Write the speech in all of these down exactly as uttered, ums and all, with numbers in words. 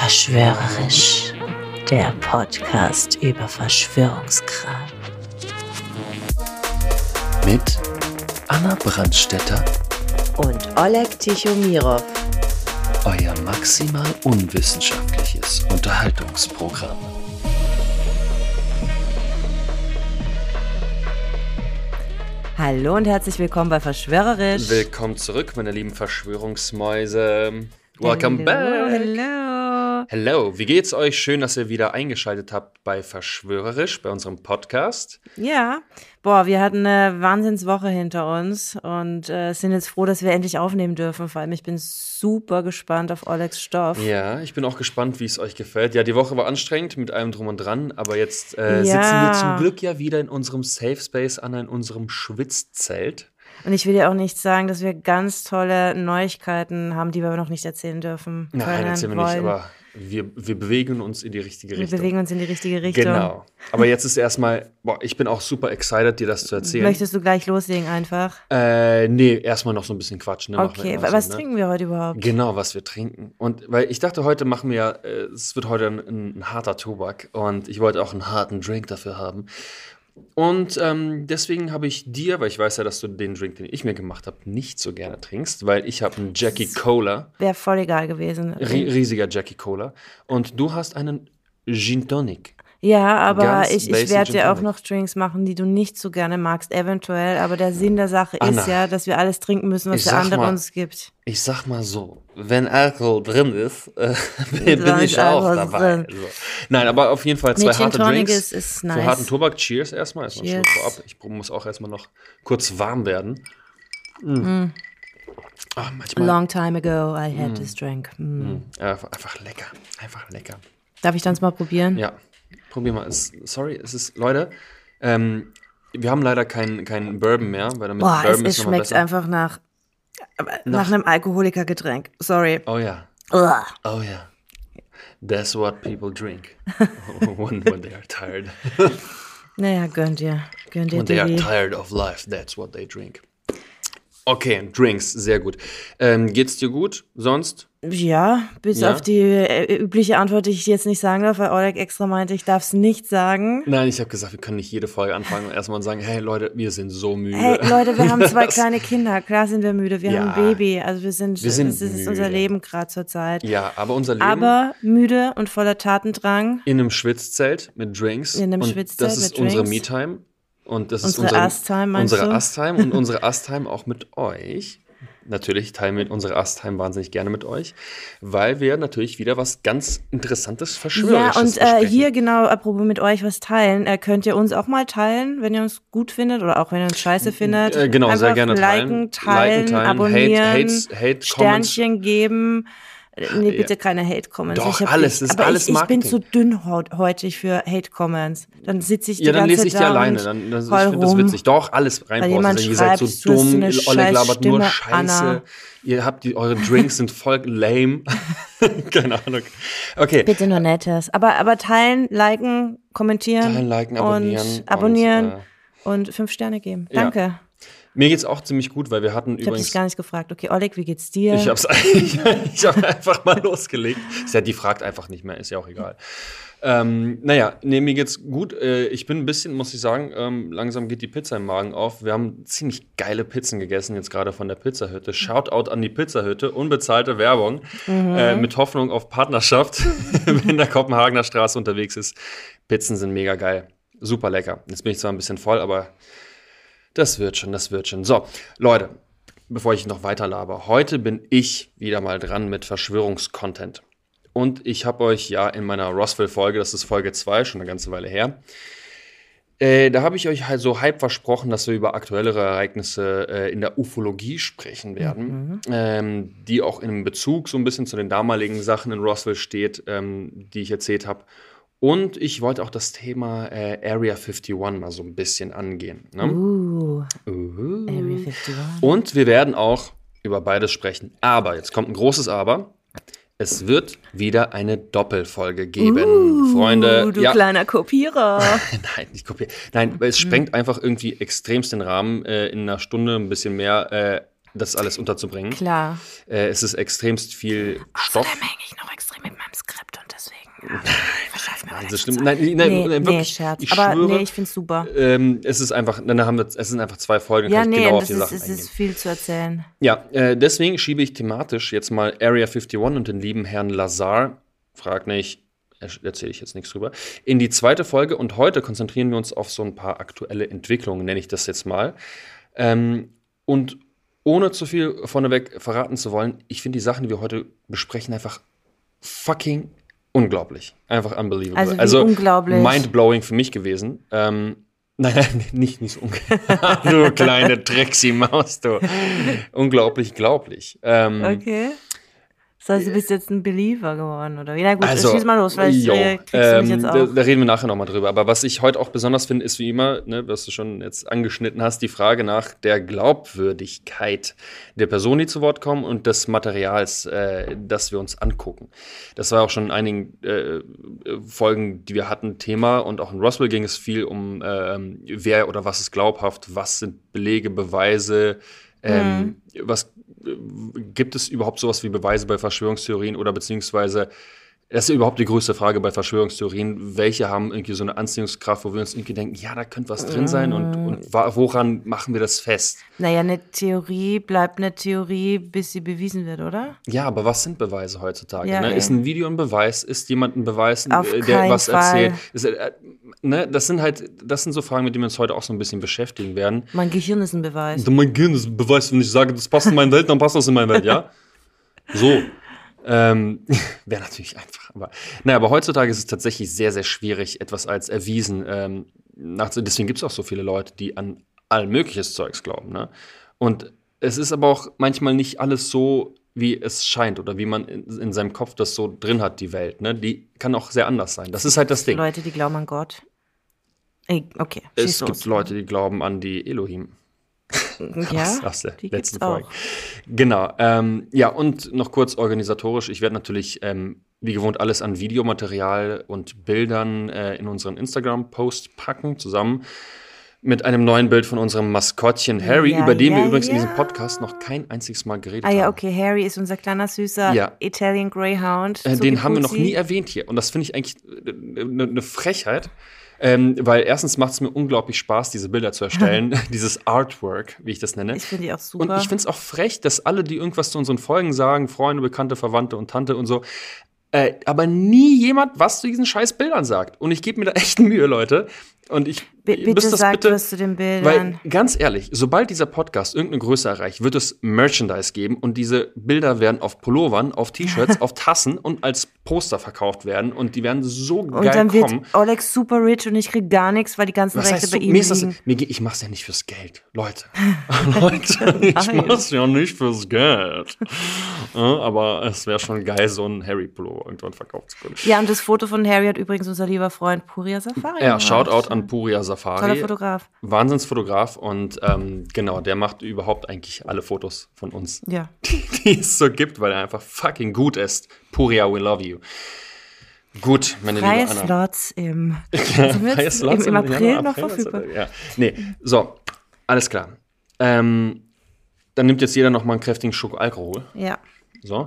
Verschwörerisch, der Podcast über Verschwörungskram. Mit Anna Brandstätter Und Oleg Tichomirov. Euer maximal unwissenschaftliches Unterhaltungsprogramm. Hallo und herzlich willkommen bei Verschwörerisch. Willkommen zurück, meine lieben Verschwörungsmäuse. Welcome hello, back. Hello. Hello, wie geht's euch? Schön, dass ihr wieder eingeschaltet habt bei Verschwörerisch, bei unserem Podcast. Ja, boah, wir hatten eine Wahnsinnswoche hinter uns und äh, sind jetzt froh, dass wir endlich aufnehmen dürfen. Vor allem, ich bin super gespannt auf Olegs Stoff. Ja, ich bin auch gespannt, wie es euch gefällt. Ja, die Woche war anstrengend mit allem drum und dran, aber jetzt äh, Ja. sitzen wir zum Glück ja wieder in unserem Safe Space an, in unserem Schwitzzelt. Und ich will dir auch nicht sagen, dass wir ganz tolle Neuigkeiten haben, die wir aber noch nicht erzählen dürfen. Nein, können, erzählen wir wollen. nicht, aber wir, wir bewegen uns in die richtige Wir Richtung. bewegen uns in die richtige Richtung. Genau. Aber jetzt ist erstmal, boah, ich bin auch super excited, dir das zu erzählen. Möchtest du gleich loslegen einfach? Äh, nee, erstmal noch so ein bisschen quatschen. Ne? Machen wir Okay, immer was so, ne? trinken wir heute überhaupt? Genau, was wir trinken. Und weil ich dachte, heute machen wir ja, äh, es wird heute ein, ein, ein harter Tobak und ich wollte auch einen harten Drink dafür haben. Und ähm, deswegen habe ich dir, weil ich weiß ja, dass du den Drink, den ich mir gemacht habe, nicht so gerne trinkst, weil ich habe einen Jackie Cola, Wäre voll egal gewesen. ri- riesiger Jackie Cola, und du hast einen Gin Tonic. Ja, aber Ganz ich, ich basic werde Gin dir auch Tonic. noch Drinks machen, die du nicht so gerne magst, eventuell. Aber der Sinn der Sache Anna, ist ja, dass wir alles trinken müssen, was ich der sag andere mal, uns gibt. Ich sag mal so, wenn Alkohol drin ist, äh, bin Dann ich ist auch Alkohol dabei. drin. So. Nein, aber auf jeden Fall zwei Nee, Gin harte Tonic Drinks. ist- ist nice. Für harten Tobak, cheers erstmal. Erstmal einen Schluck Cheers. vorab. Ich muss auch erstmal noch kurz warm werden. Mm. Ah, manchmal, Long time ago I had this drink. Mm. ja, einfach lecker. Einfach lecker. Darf ich dann mal probieren? Ja, probier mal. Es, sorry, es ist, Leute, ähm, wir haben leider keinen kein Bourbon mehr, weil damit Boah, es, Bourbon es ist nochmal schmeckt besser. einfach nach, nach einem Alkoholikergetränk. Sorry. Oh ja. Ugh. Oh ja. That's what people drink when, when they are tired. Naja, gönn dir. Gönn dir, When they are Diggi. tired of life, that's what they drink. Okay, Drinks, sehr gut. Ähm, geht's dir gut? Sonst? Ja, bis Ja? auf die äh, übliche Antwort, die ich jetzt nicht sagen darf, weil Oleg extra meinte, ich darf es nicht sagen. Nein, ich habe gesagt, wir können nicht jede Folge anfangen und erstmal sagen, hey Leute, wir sind so müde. Hey Leute, wir haben zwei Das- kleine Kinder. Klar sind wir müde. Wir Ja. haben ein Baby. Also wir sind, Wir sind das ist müde. unser Leben gerade zur Zeit. Ja, aber unser Leben Aber müde und voller Tatendrang. in einem Schwitzzelt mit Drinks. In einem und Schwitzzelt das ist mit unsere Drinks. Me-Time. Und das Unsere ist unsere Us-Time, meinst unsere du? Us-Time und unsere Us-Time auch mit euch. Natürlich teilen wir unsere Us-Time wahnsinnig gerne mit euch, weil wir natürlich wieder was ganz Interessantes, Ja, Verschwörerisches und äh, besprechen. hier genau, apropos mit euch was teilen, äh, könnt ihr uns auch mal teilen, wenn ihr uns gut findet oder auch wenn ihr uns scheiße findet. Äh, genau, sehr Einfach gerne liken, teilen. teilen, Liken, teilen, abonnieren, Hate, Hate, Hate, Sternchen geben. Äh, Nee, bitte Ja. keine Hate-Comments. Doch, Ich hab- alles, das ist aber alles ich, ich bin Marketing. zu dünn hier Hate-Comments. Dann sitze ich die Ja, dann ganze lese ich die da alleine. und Dann, das, ich heul finde das rum. witzig. Doch, alles Weil jemand reinposten. Ihr seid so schreibt, du hast so dumm, eine Oleg scheiß labert nur Stimme, Scheiße. Anna. Ihr habt die, eure Drinks sind voll lame. Keine Ahnung. Okay. Bitte nur Nettes. Aber, aber teilen, liken, kommentieren. Teilen, liken, abonnieren Und und, abonnieren äh, und, fünf Sterne geben. ja. Danke. Mir geht's auch ziemlich gut, weil wir hatten Ich habe übrigens. dich gar nicht gefragt. Okay, Oleg, wie geht's dir? Ich hab's ich, ich hab einfach mal losgelegt. Ist ja, die fragt einfach nicht mehr, ist ja auch egal. Ähm, naja, nee, mir geht's gut. Äh, ich bin ein bisschen, muss ich sagen, ähm, langsam geht die Pizza im Magen auf. Wir haben ziemlich geile Pizzen gegessen, jetzt gerade von der Pizzahütte. Shoutout an die Pizzahütte, unbezahlte Werbung, äh, mit Hoffnung auf Partnerschaft, wenn der Kopenhagener Straße unterwegs ist. Pizzen sind mega geil. Super lecker. Jetzt bin ich zwar ein bisschen voll, aber das wird schon, das wird schon. So, Leute, bevor ich noch weiter laber, heute bin ich wieder mal dran mit Verschwörungskontent. Und ich habe euch ja in meiner Roswell-Folge, das ist Folge zwei, schon eine ganze Weile her, äh, da habe ich euch halt so halb versprochen, dass wir über aktuellere Ereignisse äh, in der Ufologie sprechen werden, ähm, die auch in einem Bezug so ein bisschen zu den damaligen Sachen in Roswell steht, ähm, die ich erzählt habe. Und ich wollte auch das Thema äh, Area einundfünfzig mal so ein bisschen angehen. Ne? Uh, Uh. Area einundfünfzig. Und wir werden auch über beides sprechen. Aber, jetzt kommt ein großes Aber. Es wird wieder eine Doppelfolge geben. Freunde, Uh, du ja. kleiner Kopierer. Nein, nicht kopieren. Nein, weil es sprengt einfach irgendwie extremst den Rahmen, äh, in einer Stunde ein bisschen mehr äh, das alles unterzubringen. Klar. Äh, es ist extremst viel Stoff. Außerdem hänge ich noch extrem mit meinem Skript Verschaff mir Also stimmt. Nein, nein, nein, nee, wirklich. nee, Scherz. Ich Aber schwöre, nee, ich find's super. Ähm, es ist einfach, dann haben wir, es sind einfach zwei Folgen, Ja, kann ich nee, genau auf das die ist, Sachen es eingehen. ist viel zu erzählen. Ja, äh, deswegen schiebe ich thematisch jetzt mal Area einundfünfzig und den lieben Herrn Lazar, frag nicht, erzähle ich jetzt nichts drüber, in die zweite Folge. Und heute konzentrieren wir uns auf so ein paar aktuelle Entwicklungen, nenne ich das jetzt mal. Ähm, und ohne zu viel vorneweg verraten zu wollen, ich finde die Sachen, die wir heute besprechen, einfach fucking unglaublich. Einfach unbelievable. Also wie also unglaublich? Mindblowing für mich gewesen. Ähm, nein, nein, nicht, nicht so unglaublich. Du kleine Drexi-Maus, du. Unglaublich, glaublich. Ähm, Okay. Das heißt, du bist jetzt ein Believer geworden, oder wie? Na gut, Also, schieß mal los, vielleicht jo, äh, kriegst du ähm, mich jetzt da, auch. da reden wir nachher nochmal drüber. Aber was ich heute auch besonders finde, ist wie immer, ne, was du schon jetzt angeschnitten hast, die Frage nach der Glaubwürdigkeit der Person, die zu Wort kommen und des Materials, äh, das wir uns angucken. Das war auch schon in einigen äh, Folgen, die wir hatten, Thema. Und auch in Roswell ging es viel um, äh, wer oder was ist glaubhaft, was sind Belege, Beweise, ähm, Mhm. was gibt es überhaupt sowas wie Beweise bei Verschwörungstheorien oder beziehungsweise, das ist ja überhaupt die größte Frage bei Verschwörungstheorien, welche haben irgendwie so eine Anziehungskraft, wo wir uns irgendwie denken, ja, da könnte was drin sein und, und wa- woran machen wir das fest? Naja, eine Theorie bleibt eine Theorie, bis sie bewiesen wird, oder? Ja, aber was sind Beweise heutzutage? Ja, Ne? ey. Ist ein Video ein Beweis? Ist jemand ein Beweis, Auf äh, der keinen was Fall. erzählt? Ist, äh, ne? Das sind halt, das sind so Fragen, mit denen wir uns heute auch so ein bisschen beschäftigen werden. Mein Gehirn ist ein Beweis. Mein Gehirn ist ein Beweis, wenn ich sage, das passt in meine Welt, dann passt das in meine Welt, ja? So. Ähm, wäre natürlich einfach. Aber, naja, aber heutzutage ist es tatsächlich sehr, sehr schwierig, etwas als erwiesen. Ähm, nach, deswegen gibt es auch so viele Leute, die an all mögliches Zeugs glauben. Ne? Und es ist aber auch manchmal nicht alles so, wie es scheint oder wie man in, in seinem Kopf das so drin hat, die Welt. Ne? Die kann auch sehr anders sein. Das ist halt das Ding. Leute, die glauben an Gott. Ey, okay, Es schieß los. gibt Leute, die glauben an die Elohim. Ja, aus, aus der die letzten gibt's auch. Folge. Genau. Ähm, ja, und noch kurz organisatorisch. Ich werde natürlich ähm, wie gewohnt alles an Videomaterial und Bildern äh, in unseren Instagram-Post packen, zusammen mit einem neuen Bild von unserem Maskottchen Harry, Ja, über den ja, wir übrigens in ja. diesem Podcast noch kein einziges Mal geredet Ah ja, haben. okay, Harry ist unser kleiner, süßer Ja. Italian Greyhound. Äh, den haben wir noch Zucchipuzi. nie erwähnt hier. Und das finde ich eigentlich eine ne Frechheit. Ähm, weil erstens macht es mir unglaublich Spaß, diese Bilder zu erstellen, dieses Artwork, wie ich das nenne. Ich finde die auch super. Und ich finde es auch frech, dass alle, die irgendwas zu unseren Folgen sagen, Freunde, Bekannte, Verwandte und Tante und so, äh, aber nie jemand was zu diesen scheiß Bildern sagt. Und ich gebe mir da echt Mühe, Leute. Und ich B- ihr bitte müsst das sagt bitte, was zu den Bildern. weil ganz ehrlich, sobald dieser Podcast irgendeine Größe erreicht, wird es Merchandise geben und diese Bilder werden auf Pullovern, auf T-Shirts, auf Tassen und als Poster verkauft werden und die werden so Und geil dann wird kommen. Alex super rich und ich krieg gar nichts, weil die ganzen Was Rechte heißt so, bei ihm mir ist das, liegen. mir, geht- ich mach's ja nicht fürs Geld, Leute. Leute, ich Nein. mach's ja nicht fürs Geld. Ja, aber es wäre schon geil, so ein Harry-Pullover irgendwann verkauft zu können. Ja, und das Foto von Harry hat übrigens unser lieber Freund Puria Safari Ja, gemacht. Shoutout an Puria Toller Safari. Fotograf. Wahnsinnsfotograf und ähm, genau, der macht überhaupt eigentlich alle Fotos von uns, Ja. die es so gibt, weil er einfach fucking gut ist. Puria, we love you. Gut, meine Freie liebe Anna. Slots im, sind wir Freie jetzt Slots im, im April Januar, noch April, verfügbar. Ja, nee, so, alles klar. Ähm, dann nimmt jetzt jeder noch mal einen kräftigen Schluck Alkohol. Ja. So.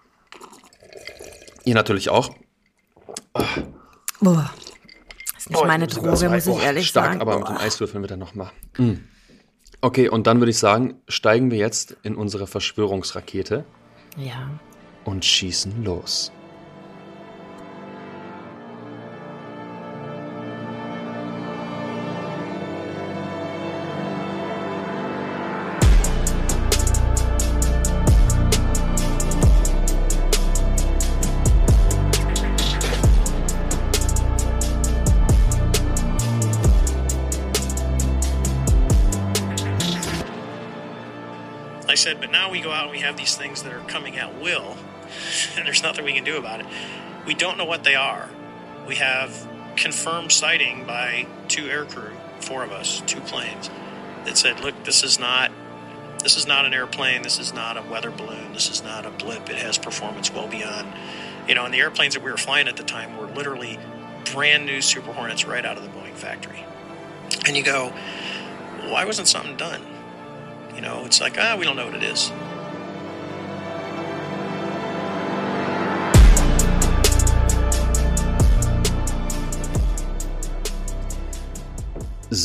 Ihr natürlich auch. Boah. Ist nicht Oh, meine sogar Droge, zwei. muss ich Oh, ehrlich stark, sagen. aber mit den Eiswürfeln wird er noch mal. Mm. Okay, und dann würde ich sagen, steigen wir jetzt in unsere Verschwörungsrakete Ja. und schießen los. I said, but now we go out and we have these things that are coming at will, and there's nothing we can do about it. We don't know what they are. We have confirmed sighting by two aircrew, four of us, two planes, that said, look, this is not this is not an airplane, this is not a weather balloon, this is not a blip, it has performance well beyond. You know, and the airplanes that we were flying at the time were literally brand new Super Hornets right out of the Boeing factory. And you go, why wasn't something done? You know, it's like, ah, we don't know what it is.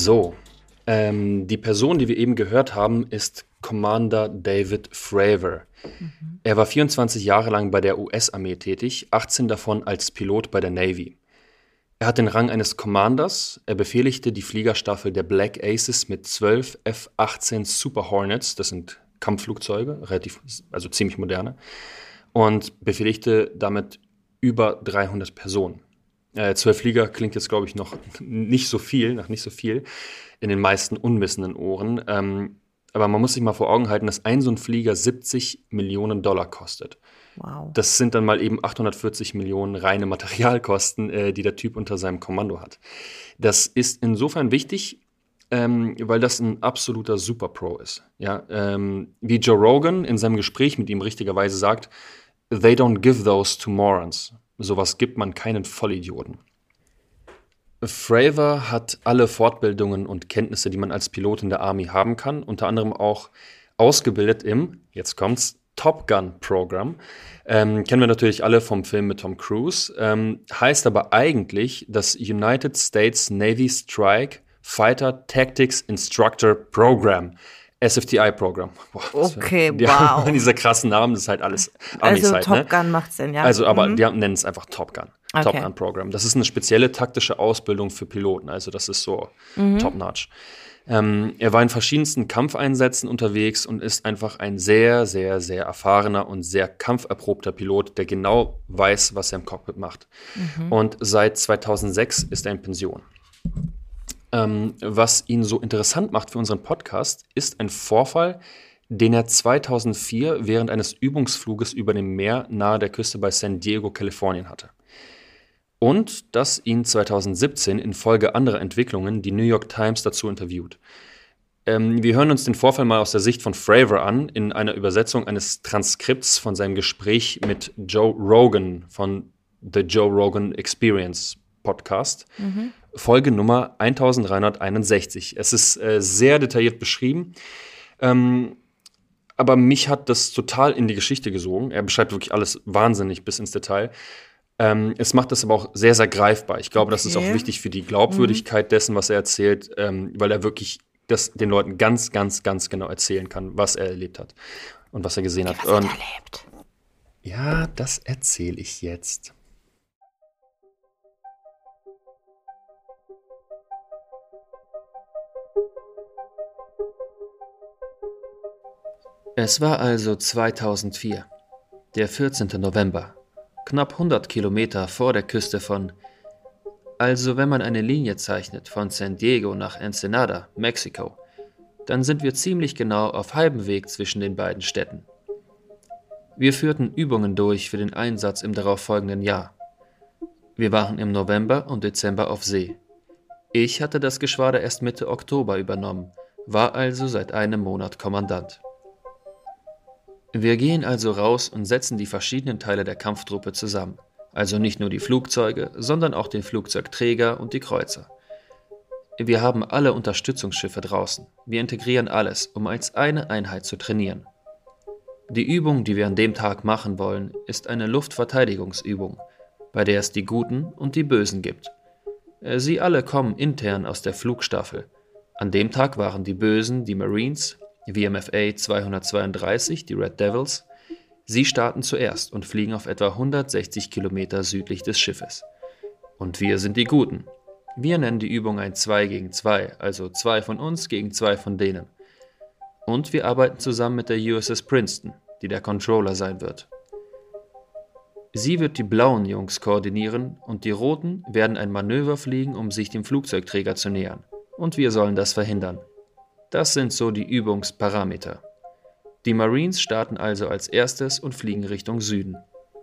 So, ähm, die Person, die wir eben gehört haben, ist Commander David Fravor. Mhm. Er war vierundzwanzig Jahre lang bei der U S-Armee tätig, achtzehn davon als Pilot bei der Navy. Er hat den Rang eines Commanders. Er befehligte die Fliegerstaffel der Black Aces mit zwölf F achtzehn Super Hornets, das sind Kampfflugzeuge, relativ, also ziemlich moderne, und befehligte damit über dreihundert Personen. Äh, zwölf Flieger klingt jetzt, glaube ich, noch nicht so viel, nach nicht so viel, in den meisten unwissenden Ohren. Ähm, aber man muss sich mal vor Augen halten, dass ein so ein Flieger siebzig Millionen Dollar kostet. Wow. Das sind dann mal eben achthundertvierzig Millionen reine Materialkosten, äh, die der Typ unter seinem Kommando hat. Das ist insofern wichtig, ähm, weil das ein absoluter Super-Pro ist. Ja, ähm, wie Joe Rogan in seinem Gespräch mit ihm richtigerweise sagt, they don't give those to morons. Sowas gibt man keinen Vollidioten. Fravor hat alle Fortbildungen und Kenntnisse, die man als Pilot in der Army haben kann, unter anderem auch ausgebildet im, jetzt kommt's, Top Gun Programm. Ähm, kennen wir natürlich alle vom Film mit Tom Cruise. Ähm, heißt aber eigentlich das United States Navy Strike Fighter Tactics Instructor Program. S F T I-Programm. Okay, die wow. Haben diese krassen Namen, das ist halt alles Amis Also halt, Top ne? Gun macht's denn, ja. Also, aber mhm. die nennen es einfach Top Gun. Okay. Top Gun Program. Das ist eine spezielle taktische Ausbildung für Piloten. Also das ist so mhm. top-notch. Ähm, er war in verschiedensten Kampfeinsätzen unterwegs und ist einfach ein sehr, sehr, sehr erfahrener und sehr kampferprobter Pilot, der genau weiß, was er im Cockpit macht. Mhm. Und seit zweitausendsechs ist er in Pension. Ähm, was ihn so interessant macht für unseren Podcast, ist ein Vorfall, den er zweitausendvier während eines Übungsfluges über dem Meer nahe der Küste bei San Diego, Kalifornien hatte. Und dass ihn zweitausendsiebzehn infolge anderer Entwicklungen die New York Times dazu interviewt. Ähm, wir hören uns den Vorfall mal aus der Sicht von Fravor an, in einer Übersetzung eines Transkripts von seinem Gespräch mit Joe Rogan von The Joe Rogan Experience Podcast. Mhm. Folge Nummer eintausenddreihunderteinundsechzig. Es ist äh, sehr detailliert beschrieben, ähm, aber mich hat das total in die Geschichte gesogen. Er beschreibt wirklich alles wahnsinnig bis ins Detail. Ähm, es macht das aber auch sehr, sehr greifbar. Ich glaube, okay. das ist auch wichtig für die Glaubwürdigkeit mhm. dessen, was er erzählt, ähm, weil er wirklich das den Leuten ganz, ganz, ganz genau erzählen kann, was er erlebt hat und was er gesehen okay, hat. Was und, er erlebt. Ja, das erzähle ich jetzt. Es war also zweitausendvier, der vierzehnten November, knapp hundert Kilometer vor der Küste von, also wenn man eine Linie zeichnet von San Diego nach Ensenada, Mexiko, dann sind wir ziemlich genau auf halbem Weg zwischen den beiden Städten. Wir führten Übungen durch für den Einsatz im darauffolgenden Jahr. Wir waren im November und Dezember auf See. Ich hatte das Geschwader erst Mitte Oktober übernommen, war also seit einem Monat Kommandant. Wir gehen also raus und setzen die verschiedenen Teile der Kampftruppe zusammen. Also nicht nur die Flugzeuge, sondern auch den Flugzeugträger und die Kreuzer. Wir haben alle Unterstützungsschiffe draußen. Wir integrieren alles, um als eine Einheit zu trainieren. Die Übung, die wir an dem Tag machen wollen, ist eine Luftverteidigungsübung, bei der es die Guten und die Bösen gibt. Sie alle kommen intern aus der Flugstaffel. An dem Tag waren die Bösen die Marines, V M F A zweihundertzweiunddreißig, die Red Devils. Sie starten zuerst und fliegen auf etwa hundertsechzig Kilometer südlich des Schiffes. Und wir sind die Guten. Wir nennen die Übung ein zwei gegen zwei, also zwei von uns gegen zwei von denen. Und wir arbeiten zusammen mit der U S S Princeton, die der Controller sein wird. Sie wird die blauen Jungs koordinieren und die roten werden ein Manöver fliegen, um sich dem Flugzeugträger zu nähern. Und wir sollen das verhindern. Das sind so die Übungsparameter. Die Marines starten also als erstes und fliegen Richtung Süden.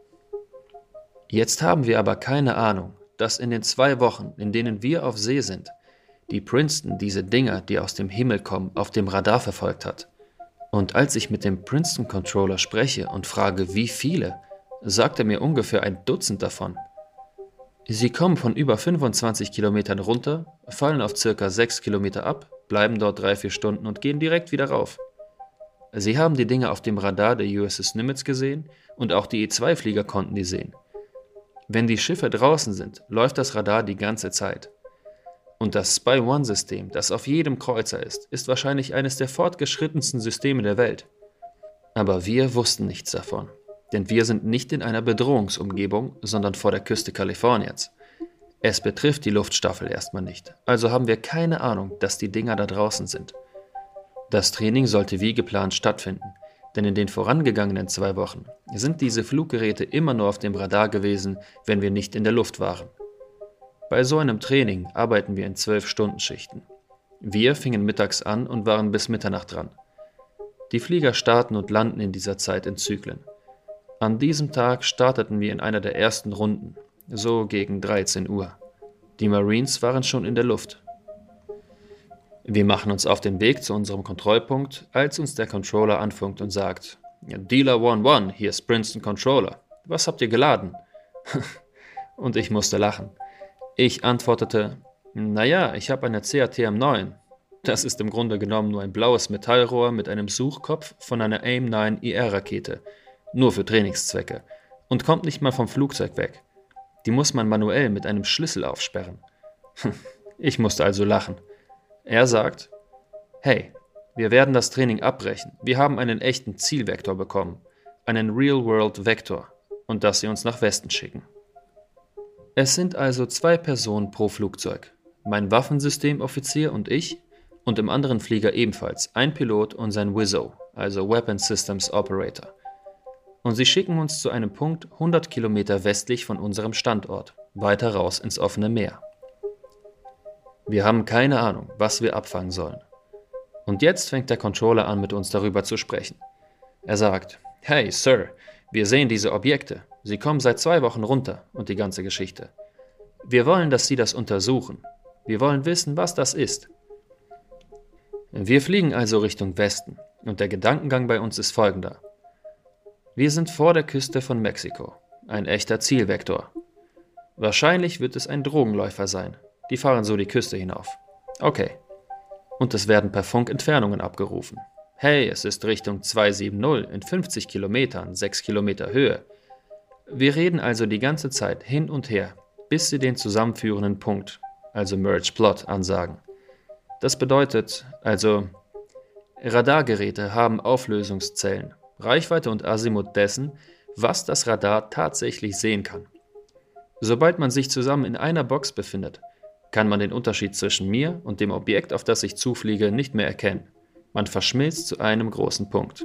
Jetzt haben wir aber keine Ahnung, dass in den zwei Wochen, in denen wir auf See sind, die Princeton diese Dinger, die aus dem Himmel kommen, auf dem Radar verfolgt hat. Und als ich mit dem Princeton-Controller spreche und frage, wie viele, sagt er mir ungefähr ein Dutzend davon. Sie kommen von über fünfundzwanzig Kilometern runter, fallen auf circa sechs Kilometer ab, bleiben dort drei, vier Stunden und gehen direkt wieder rauf. Sie haben die Dinge auf dem Radar der U S S Nimitz gesehen und auch die E zwei Flieger konnten die sehen. Wenn die Schiffe draußen sind, läuft das Radar die ganze Zeit. Und das Spy One-System, das auf jedem Kreuzer ist, ist wahrscheinlich eines der fortgeschrittensten Systeme der Welt. Aber wir wussten nichts davon, denn wir sind nicht in einer Bedrohungsumgebung, sondern vor der Küste Kaliforniens. Es betrifft die Luftstaffel erstmal nicht, also haben wir keine Ahnung, dass die Dinger da draußen sind. Das Training sollte wie geplant stattfinden, denn in den vorangegangenen zwei Wochen sind diese Fluggeräte immer nur auf dem Radar gewesen, wenn wir nicht in der Luft waren. Bei so einem Training arbeiten wir in zwölf-Stunden-Schichten. Wir fingen mittags an und waren bis Mitternacht dran. Die Flieger starten und landen in dieser Zeit in Zyklen. An diesem Tag starteten wir in einer der ersten Runden, so gegen dreizehn Uhr. Die Marines waren schon in der Luft. Wir machen uns auf den Weg zu unserem Kontrollpunkt, als uns der Controller anfunkt und sagt: Dealer eins eins, hier ist Princeton Controller. Was habt ihr geladen? Und ich musste lachen. Ich antwortete: Naja, ich habe eine C A T M neun. Das ist im Grunde genommen nur ein blaues Metallrohr mit einem Suchkopf von einer A I M neun I R-Rakete. Nur für Trainingszwecke. Und kommt nicht mal vom Flugzeug weg. Die muss man manuell mit einem Schlüssel aufsperren. Ich musste also lachen. Er sagt: Hey, wir werden das Training abbrechen. Wir haben einen echten Zielvektor bekommen. Einen Real-World-Vektor. Und dass sie uns nach Westen schicken. Es sind also zwei Personen pro Flugzeug. Mein Waffensystemoffizier und ich. Und im anderen Flieger ebenfalls ein Pilot und sein W I S O, also Weapon Systems Operator. Und sie schicken uns zu einem Punkt hundert Kilometer westlich von unserem Standort, weiter raus ins offene Meer. Wir haben keine Ahnung, was wir abfangen sollen. Und jetzt fängt der Controller an, mit uns darüber zu sprechen. Er sagt: Hey, Sir, wir sehen diese Objekte. Sie kommen seit zwei Wochen runter und die ganze Geschichte. Wir wollen, dass Sie das untersuchen. Wir wollen wissen, was das ist. Wir fliegen also Richtung Westen und der Gedankengang bei uns ist folgender. Wir sind vor der Küste von Mexiko, ein echter Zielvektor. Wahrscheinlich wird es ein Drogenläufer sein. Die fahren so die Küste hinauf. Okay. Und es werden per Funk Entfernungen abgerufen. Hey, es ist Richtung zweihundertsiebzig in fünfzig Kilometern, sechs Kilometer Höhe. Wir reden also die ganze Zeit hin und her, bis sie den zusammenführenden Punkt, also Merge Plot, ansagen. Das bedeutet, also, Radargeräte haben Auflösungszellen, Reichweite und Azimuth dessen, was das Radar tatsächlich sehen kann. Sobald man sich zusammen in einer Box befindet, kann man den Unterschied zwischen mir und dem Objekt, auf das ich zufliege, nicht mehr erkennen. Man verschmilzt zu einem großen Punkt.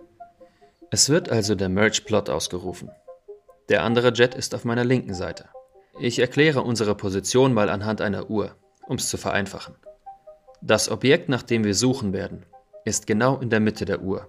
Es wird also der Merge-Plot ausgerufen. Der andere Jet ist auf meiner linken Seite. Ich erkläre unsere Position mal anhand einer Uhr, um es zu vereinfachen. Das Objekt, nach dem wir suchen werden, ist genau in der Mitte der Uhr.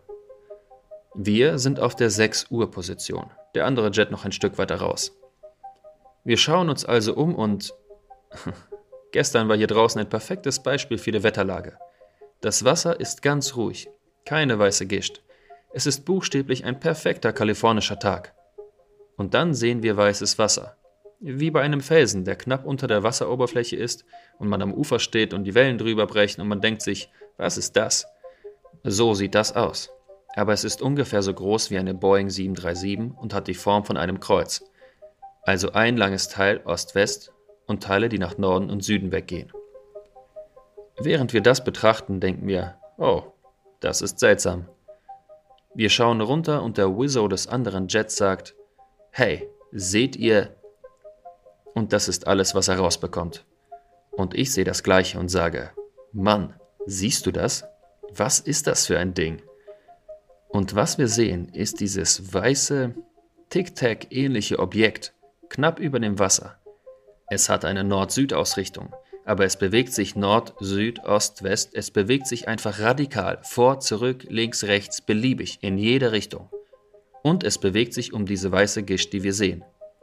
Wir sind auf der sechs Uhr Position, der andere Jet noch ein Stück weiter raus. Wir schauen uns also um und... Gestern war hier draußen ein perfektes Beispiel für die Wetterlage. Das Wasser ist ganz ruhig, keine weiße Gischt. Es ist buchstäblich ein perfekter kalifornischer Tag. Und dann sehen wir weißes Wasser. Wie bei einem Felsen, der knapp unter der Wasseroberfläche ist und man am Ufer steht und die Wellen drüber brechen und man denkt sich, was ist das? So sieht das aus. Aber es ist ungefähr so groß wie eine Boeing sieben drei sieben und hat die Form von einem Kreuz. Also ein langes Teil Ost-West und Teile, die nach Norden und Süden weggehen. Während wir das betrachten, denken wir, oh, das ist seltsam. Wir schauen runter und der W I S O des anderen Jets sagt, hey, seht ihr? Und das ist alles, was er rausbekommt. Und ich sehe das Gleiche und sage, Mann, siehst du das? Was ist das für ein Ding? Und was wir sehen, ist dieses weiße, Tic-Tac-ähnliche Objekt, knapp über dem Wasser. Es hat eine Nord-Süd-Ausrichtung, aber es bewegt sich Nord, Süd, Ost, West, es bewegt sich einfach radikal, vor, zurück, links, rechts, beliebig, in jede Richtung. Und es bewegt sich um diese weiße Gischt, die wir sehen.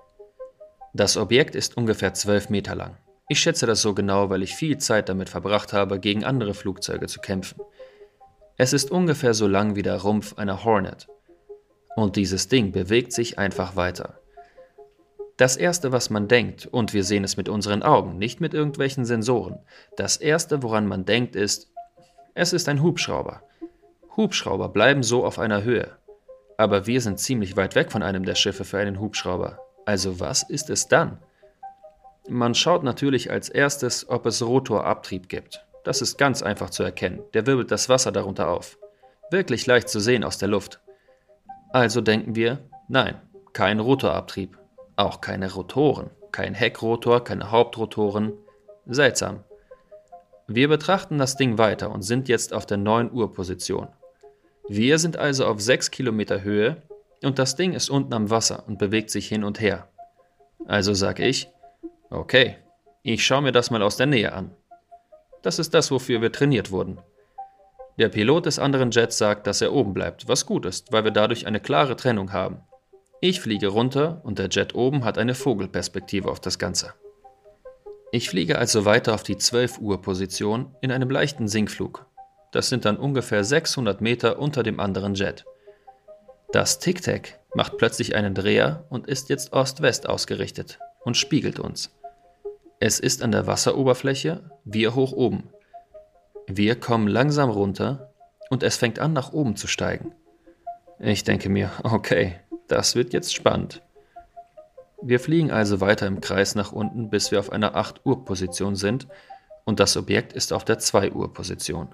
Das Objekt ist ungefähr zwölf Meter lang. Ich schätze das so genau, weil ich viel Zeit damit verbracht habe, gegen andere Flugzeuge zu kämpfen. Es ist ungefähr so lang wie der Rumpf einer Hornet. Und dieses Ding bewegt sich einfach weiter. Das Erste, was man denkt, und wir sehen es mit unseren Augen, nicht mit irgendwelchen Sensoren, das Erste, woran man denkt, ist, es ist ein Hubschrauber. Hubschrauber bleiben so auf einer Höhe. Aber wir sind ziemlich weit weg von einem der Schiffe für einen Hubschrauber. Also was ist es dann? Man schaut natürlich als erstes, ob es Rotorabtrieb gibt. Das ist ganz einfach zu erkennen. Der wirbelt das Wasser darunter auf. Wirklich leicht zu sehen aus der Luft. Also denken wir, nein, kein Rotorabtrieb. Auch keine Rotoren. Kein Heckrotor, keine Hauptrotoren. Seltsam. Wir betrachten das Ding weiter und sind jetzt auf der neun Uhr Position. Wir sind also auf sechs Kilometer Höhe und das Ding ist unten am Wasser und bewegt sich hin und her. Also sag ich, okay, ich schaue mir das mal aus der Nähe an. Das ist das, wofür wir trainiert wurden. Der Pilot des anderen Jets sagt, dass er oben bleibt, was gut ist, weil wir dadurch eine klare Trennung haben. Ich fliege runter und der Jet oben hat eine Vogelperspektive auf das Ganze. Ich fliege also weiter auf die zwölf Uhr Position in einem leichten Sinkflug. Das sind dann ungefähr sechshundert Meter unter dem anderen Jet. Das Tic-Tac macht plötzlich einen Dreher und ist jetzt Ost-West ausgerichtet und spiegelt uns. Es ist an der Wasseroberfläche, wir hoch oben. Wir kommen langsam runter und es fängt an, nach oben zu steigen. Ich denke mir, okay, das wird jetzt spannend. Wir fliegen also weiter im Kreis nach unten, bis wir auf einer acht Uhr Position sind und das Objekt ist auf der zwei Uhr Position.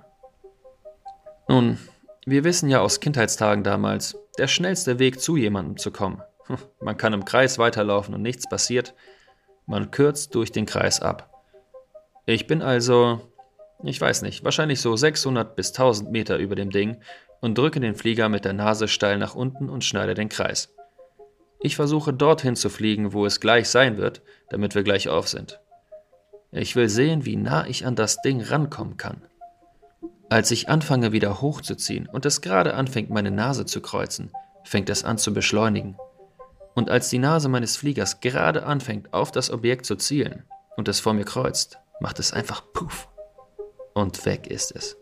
Nun, wir wissen ja aus Kindheitstagen damals, der schnellste Weg zu jemandem zu kommen. Man kann im Kreis weiterlaufen und nichts passiert. Man kürzt durch den Kreis ab. Ich bin also, ich weiß nicht, wahrscheinlich so sechshundert bis tausend Meter über dem Ding und drücke den Flieger mit der Nase steil nach unten und schneide den Kreis. Ich versuche dorthin zu fliegen, wo es gleich sein wird, damit wir gleich auf sind. Ich will sehen, wie nah ich an das Ding rankommen kann. Als ich anfange wieder hochzuziehen und es gerade anfängt, meine Nase zu kreuzen, fängt es an zu beschleunigen. Und als die Nase meines Fliegers gerade anfängt, auf das Objekt zu zielen und es vor mir kreuzt, macht es einfach Puff und weg ist es.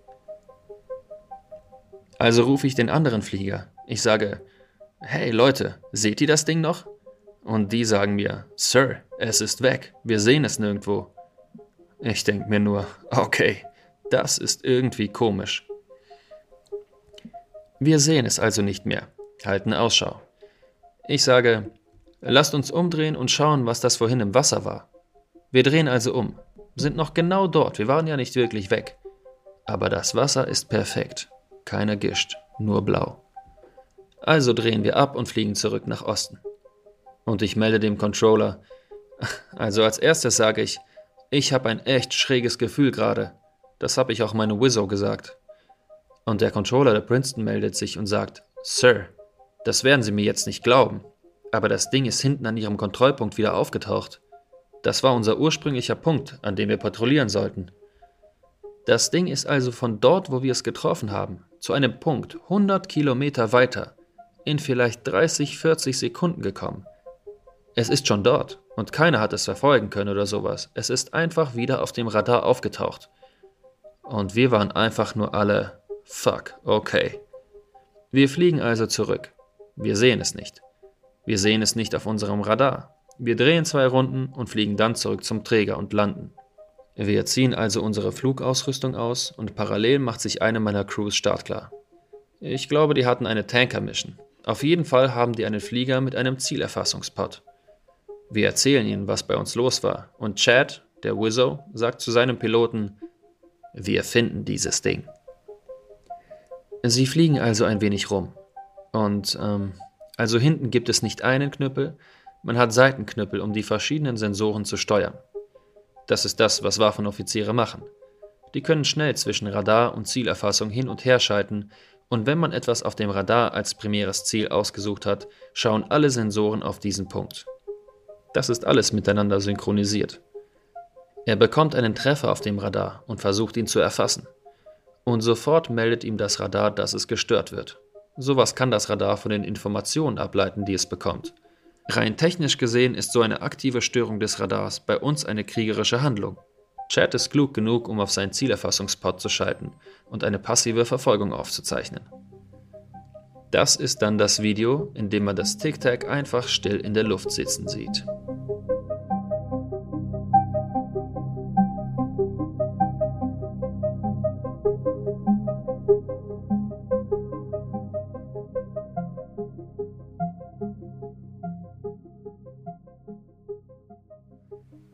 Also rufe ich den anderen Flieger. Ich sage, hey Leute, seht ihr das Ding noch? Und die sagen mir, Sir, es ist weg, wir sehen es nirgendwo. Ich denke mir nur, okay, das ist irgendwie komisch. Wir sehen es also nicht mehr, halten Ausschau. Ich sage, lasst uns umdrehen und schauen, was das vorhin im Wasser war. Wir drehen also um, sind noch genau dort, wir waren ja nicht wirklich weg. Aber das Wasser ist perfekt, keine Gischt, nur blau. Also drehen wir ab und fliegen zurück nach Osten. Und ich melde dem Controller, also als erstes sage ich, ich habe ein echt schräges Gefühl gerade. Das habe ich auch meinem Wizzo gesagt. Und der Controller der Princeton meldet sich und sagt, Sir, das werden Sie mir jetzt nicht glauben, aber das Ding ist hinten an Ihrem Kontrollpunkt wieder aufgetaucht. Das war unser ursprünglicher Punkt, an dem wir patrouillieren sollten. Das Ding ist also von dort, wo wir es getroffen haben, zu einem Punkt hundert Kilometer weiter, in vielleicht dreißig, vierzig Sekunden gekommen. Es ist schon dort und keiner hat es verfolgen können oder sowas. Es ist einfach wieder auf dem Radar aufgetaucht. Und wir waren einfach nur alle, fuck, okay. Wir fliegen also zurück. Wir sehen es nicht. Wir sehen es nicht auf unserem Radar. Wir drehen zwei Runden und fliegen dann zurück zum Träger und landen. Wir ziehen also unsere Flugausrüstung aus und parallel macht sich eine meiner Crews startklar. Ich glaube, die hatten eine Tanker-Mission. Auf jeden Fall haben die einen Flieger mit einem Zielerfassungspod. Wir erzählen ihnen, was bei uns los war und Chad, der Wizzo, sagt zu seinem Piloten, wir finden dieses Ding. Sie fliegen also ein wenig rum. Und, ähm, also hinten gibt es nicht einen Knüppel, man hat Seitenknüppel, um die verschiedenen Sensoren zu steuern. Das ist das, was Waffenoffiziere machen. Die können schnell zwischen Radar und Zielerfassung hin und her schalten und wenn man etwas auf dem Radar als primäres Ziel ausgesucht hat, schauen alle Sensoren auf diesen Punkt. Das ist alles miteinander synchronisiert. Er bekommt einen Treffer auf dem Radar und versucht ihn zu erfassen. Und sofort meldet ihm das Radar, dass es gestört wird. Sowas kann das Radar von den Informationen ableiten, die es bekommt. Rein technisch gesehen ist so eine aktive Störung des Radars bei uns eine kriegerische Handlung. Chad ist klug genug, um auf seinen Zielerfassungspod zu schalten und eine passive Verfolgung aufzuzeichnen. Das ist dann das Video, in dem man das Tic-Tac einfach still in der Luft sitzen sieht.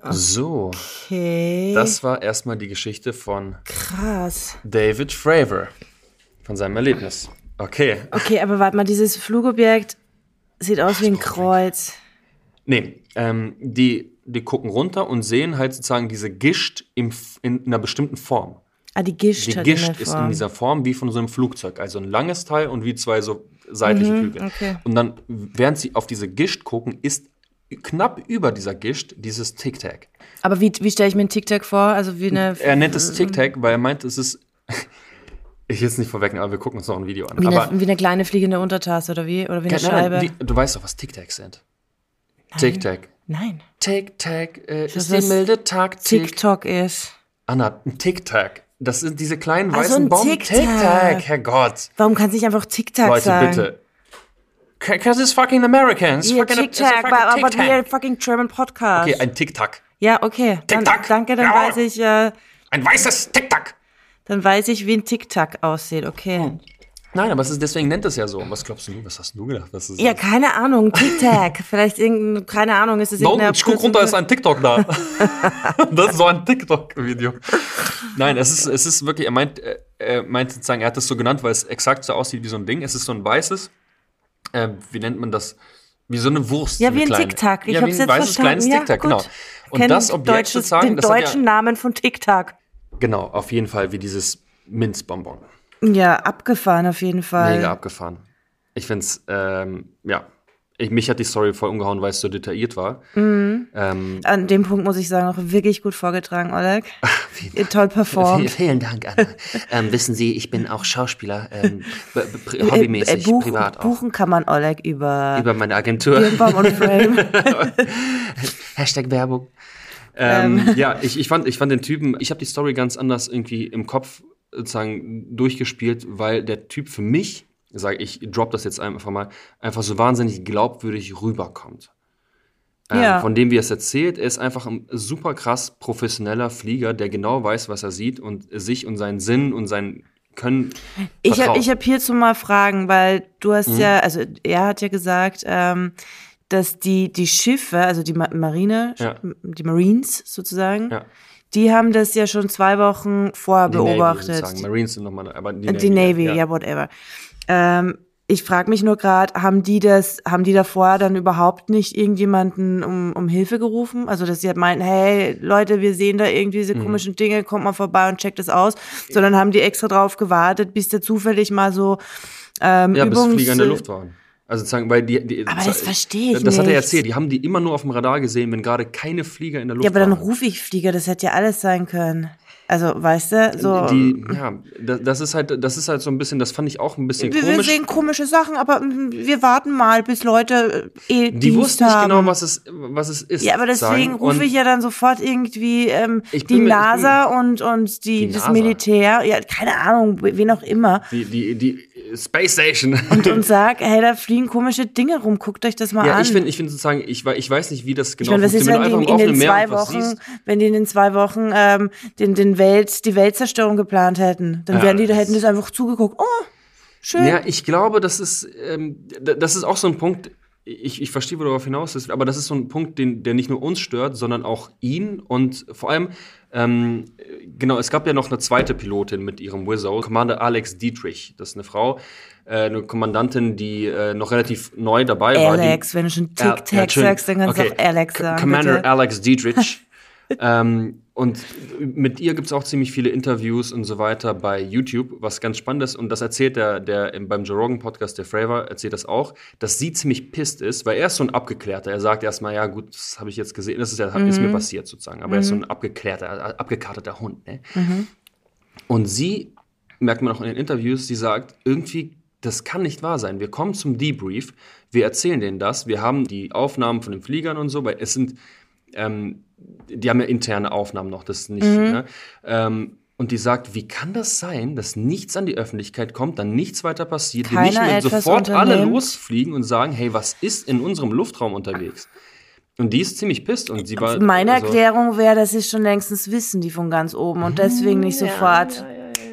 So, Okay. das war erstmal die Geschichte von Krass. David Fravor, von seinem Erlebnis. Okay. Okay, aber warte mal, dieses Flugobjekt sieht aus wie ein Kreuz. Nee, ähm, die, die gucken runter und sehen halt sozusagen diese Gischt im, in einer bestimmten Form. Ah, die Gischt Die hat Gischt in der ist Form. in dieser Form wie von so einem Flugzeug. Also ein langes Teil und wie zwei so seitliche Flügel. okay. Und dann, während sie auf diese Gischt gucken, ist knapp über dieser Gischt dieses Tic-Tac. Aber wie, wie stelle ich mir ein Tic-Tac vor? Also wie eine... Er nennt es Tic-Tac, weil er meint, es ist... Ich will es nicht vorwegnehmen, aber wir gucken uns noch ein Video an. Wie aber eine, wie eine kleine fliegende Untertasse oder wie? Oder wie eine Nein, Scheibe? nein, wie, du weißt doch, was Tic-Tacs sind. Tic-Tac. Nein. Tic-Tac äh, Das ist die ist milde Taktik. TikTok ist. Anna, ein Tic-Tac. Das sind diese kleinen Ach so, weißen ein Bomben. Tic-Tac. Tic-Tac, Herrgott. Warum kann es nicht einfach Tic-Tac Leute, sagen? bitte. Because it's fucking Americans. Yeah, fucking, it's a Tic-Tac, fucking but, but Tic-Tac. we are a fucking German podcast. Okay, ein Tic-Tac. Ja, okay. Dann, Tic-Tac. danke, dann Jawohl. weiß ich, äh, Ein weißes Tic-Tac. dann weiß ich, wie ein Tic-Tac aussieht. Okay. Nein, aber es ist, deswegen nennt es ja so. Was glaubst du? Was hast du gedacht? Was ist Ja, das? keine Ahnung. Tic-Tac. Vielleicht irgendein, keine Ahnung, ist es Da unten, irgendeine ich guck runter, ist ein TikTok da. Das ist so ein TikTok-Video. Nein, es ist, es ist wirklich, er meint, äh, er meint sozusagen, er hat das so genannt, weil es exakt so aussieht wie so ein Ding. Es ist so ein weißes, äh, wie nennt man das? Wie so eine Wurst. Ja, so wie eine ein kleine. Tic-Tac. Ich ja, hab's wie ein jetzt weißes verstanden. kleines Ja, Tic-Tac, gut. genau. Und Kenn das Objekt deutsches, sozusagen, den das hat deutschen ja, Namen von Tic-Tac. genau, auf jeden Fall wie dieses Minzbonbon. Ja, abgefahren auf jeden Fall. Mega abgefahren. Ich find's, ähm, ja, ich, mich hat die Story voll umgehauen, weil es so detailliert war. Mhm. Ähm, An dem Punkt muss ich sagen, auch wirklich gut vorgetragen, Oleg. Ihr toll performt. Vielen Dank, Anna. ähm, wissen Sie, ich bin auch Schauspieler, ähm, b- b- Äh, hobbymäßig, äh, buch, privat auch. Buchen kann man Oleg über, Über meine Agentur. Birnbaum und Frame. Hashtag Werbung. Ähm, ja, ich, ich, fand, ich fand den Typen, ich habe die Story ganz anders irgendwie im Kopf sozusagen durchgespielt, weil der Typ für mich, sage ich, drop das jetzt einfach mal, einfach so wahnsinnig glaubwürdig rüberkommt. Ähm, Ja. Von dem, wie er es erzählt, er ist einfach ein super krass professioneller Flieger, der genau weiß, was er sieht und sich und seinen Sinn und sein Können Ich habe vertraut. ich hab hierzu mal Fragen, weil du hast Mhm. ja, also er hat ja gesagt, ähm, dass die, die Schiffe, also die Ma- Marine, Ja. die Marines sozusagen, Ja. die haben das ja schon zwei Wochen vorher Die Navy beobachtet. sozusagen. Marines sind nochmal, aber die Die Navy, Navy, ja, whatever. Ähm, ich frage mich nur gerade, haben die das, haben die davor dann überhaupt nicht irgendjemanden um, um Hilfe gerufen? Also, dass sie halt meinten, hey, Leute, wir sehen da irgendwie diese Mhm. komischen Dinge, kommt mal vorbei und checkt das aus. Sondern haben die extra drauf gewartet, bis da zufällig mal so ähm, Ja, bis Übungs... Flieger in der Luft waren. Also sozusagen, weil die, die Aber das verstehe ich Das hat er nicht. erzählt. Die haben die immer nur auf dem Radar gesehen, wenn gerade keine Flieger in der Luft Ja, aber dann waren. rufe ich Flieger, das hätte ja alles sein können. Also, weißt du, so... Die, ja, das, das ist halt, das ist halt so ein bisschen, das fand ich auch ein bisschen wir, wir komisch. sehen komische Sachen, aber mm, wir warten mal, bis Leute äh, eh Die Dienst wussten nicht haben. genau, was es, was es ist. Ja, aber deswegen sagen. rufe Und ich ja dann sofort irgendwie ähm, Ich die bin mir- ich NASA und, und die, Die das NASA? Militär, ja, keine Ahnung, wen auch immer, Die, die, die Space Station. und, und sag, hey, da fliegen komische Dinge rum, guckt euch das mal ja, an. ich finde, ich finde sozusagen, ich, wei- ich weiß nicht, wie das Ich genau meine, was ist, wenn die in, in den zwei was Wochen, siehst. wenn die in den zwei Wochen ähm, den, den Welt, die Weltzerstörung geplant hätten, dann Ja, wären die, da das- hätten das einfach zugeguckt. Oh, schön. Ja, ich glaube, das ist, ähm, d- das ist auch so ein Punkt, ich, ich verstehe, wo du darauf hinaus ist, aber das ist so ein Punkt, den, der nicht nur uns stört, sondern auch ihn und vor allem, ähm, genau, es gab ja noch eine zweite Pilotin mit ihrem Wizzo, Commander Alex Dietrich, das ist eine Frau, äh, eine Kommandantin, die äh, noch relativ neu dabei war. Alex, die, wenn du schon Ja, Tic-Tac ja, schön. sagst, dann kannst du Okay. auch Alex C- sagen. Commander bitte. Alex Dietrich. ähm, und mit ihr gibt es auch ziemlich viele Interviews und so weiter bei YouTube, was ganz spannend ist. Und das erzählt der, der im- beim Joe Rogan Podcast, der Fravor, erzählt das auch, dass sie ziemlich pisst ist, weil er ist so ein Abgeklärter. Er sagt erstmal, ja gut, das habe ich jetzt gesehen, das ist, ja, ist Mhm. mir passiert sozusagen. Aber er ist so ein abgeklärter, abgekarteter Hund. Ne? Mhm. Und sie, merkt man auch in den Interviews, sie sagt, irgendwie, das kann nicht wahr sein. Wir kommen zum Debrief, wir erzählen denen das, wir haben die Aufnahmen von den Fliegern und so, weil es sind, ähm, die haben ja interne Aufnahmen noch, das ist nicht, Mhm. ne? ähm, und die sagt, wie kann das sein, dass nichts an die Öffentlichkeit kommt, dann nichts weiter passiert, wir nicht Keiner mehr etwas sofort alle unternimmt. losfliegen und sagen, hey, was ist in unserem Luftraum unterwegs? Und die ist ziemlich pisst und sie war... Meine also- Erklärung wäre, dass sie es schon längstens wissen, die von ganz oben, und deswegen nicht sofort.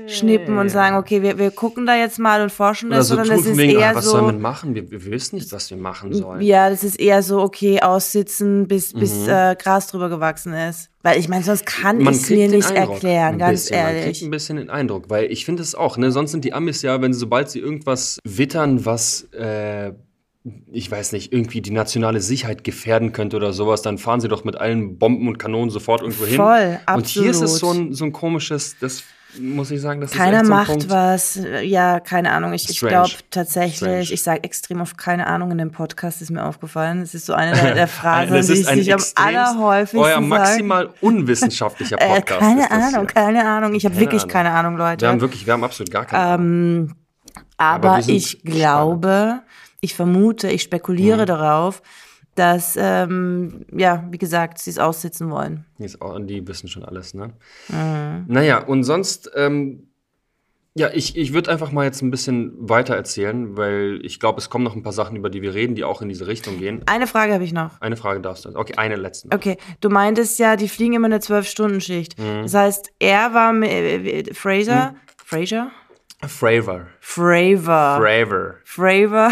schnippen und sagen, okay, wir, wir gucken da jetzt mal und forschen das, Oder so sondern tun das von ist wegen, eher ah, was so, sollen wir machen? Wir, wir wissen nicht, was wir machen sollen. ja, das ist eher so, okay, aussitzen, bis, Mhm. bis äh, Gras drüber gewachsen ist. Weil ich meine, sonst kann Man ich es kriegt mir den nicht Eindruck, erklären, ein ganz bisschen. Man kriegt ehrlich. ein bisschen den Eindruck, weil ich finde es auch, ne, sonst sind die Amis ja, wenn sie, sobald sie irgendwas wittern, was, äh, ich weiß nicht, irgendwie die nationale Sicherheit gefährden könnte oder sowas, dann fahren sie doch mit allen Bomben und Kanonen sofort irgendwo hin. Voll, Und hier ist es absolut. so ein, so ein komisches, das muss ich sagen, das Keiner ist echt so ein macht Punkt. was. Ja, keine Ahnung. Ich, ich Strange. glaube tatsächlich, Strange. ich sage extrem oft keine Ahnung in dem Podcast, ist mir aufgefallen. Das ist so eine der, der Phrasen, Das die ist ich ein sich am extremst- allerhäufigsten euer sage. maximal unwissenschaftlicher Äh, Podcast keine ist das Ahnung, hier. keine Ahnung. Ich habe Keine wirklich Ahnung. keine Ahnung, Leute. Wir haben wirklich, wir haben absolut gar keine Ahnung. ähm, aber Aber wir sind ich glaube, ich vermute, ich spekuliere Mhm. darauf, dass, ähm, ja, wie gesagt, sie es aussitzen wollen. Die, ist auch, die wissen schon alles, ne? Mhm. Naja, und sonst, ähm, ja, ich, ich würde einfach mal jetzt ein bisschen weiter erzählen, weil ich glaube, es kommen noch ein paar Sachen, über die wir reden, die auch in diese Richtung gehen. Eine Frage habe ich noch. Eine Frage darfst du. Okay, eine letzte. noch. Okay, du meintest ja, die fliegen immer eine zwölf-Stunden-Schicht. Mhm. Das heißt, er war mit äh, Fraser, Fraser? Fravor. Fravor. Fravor. Fravor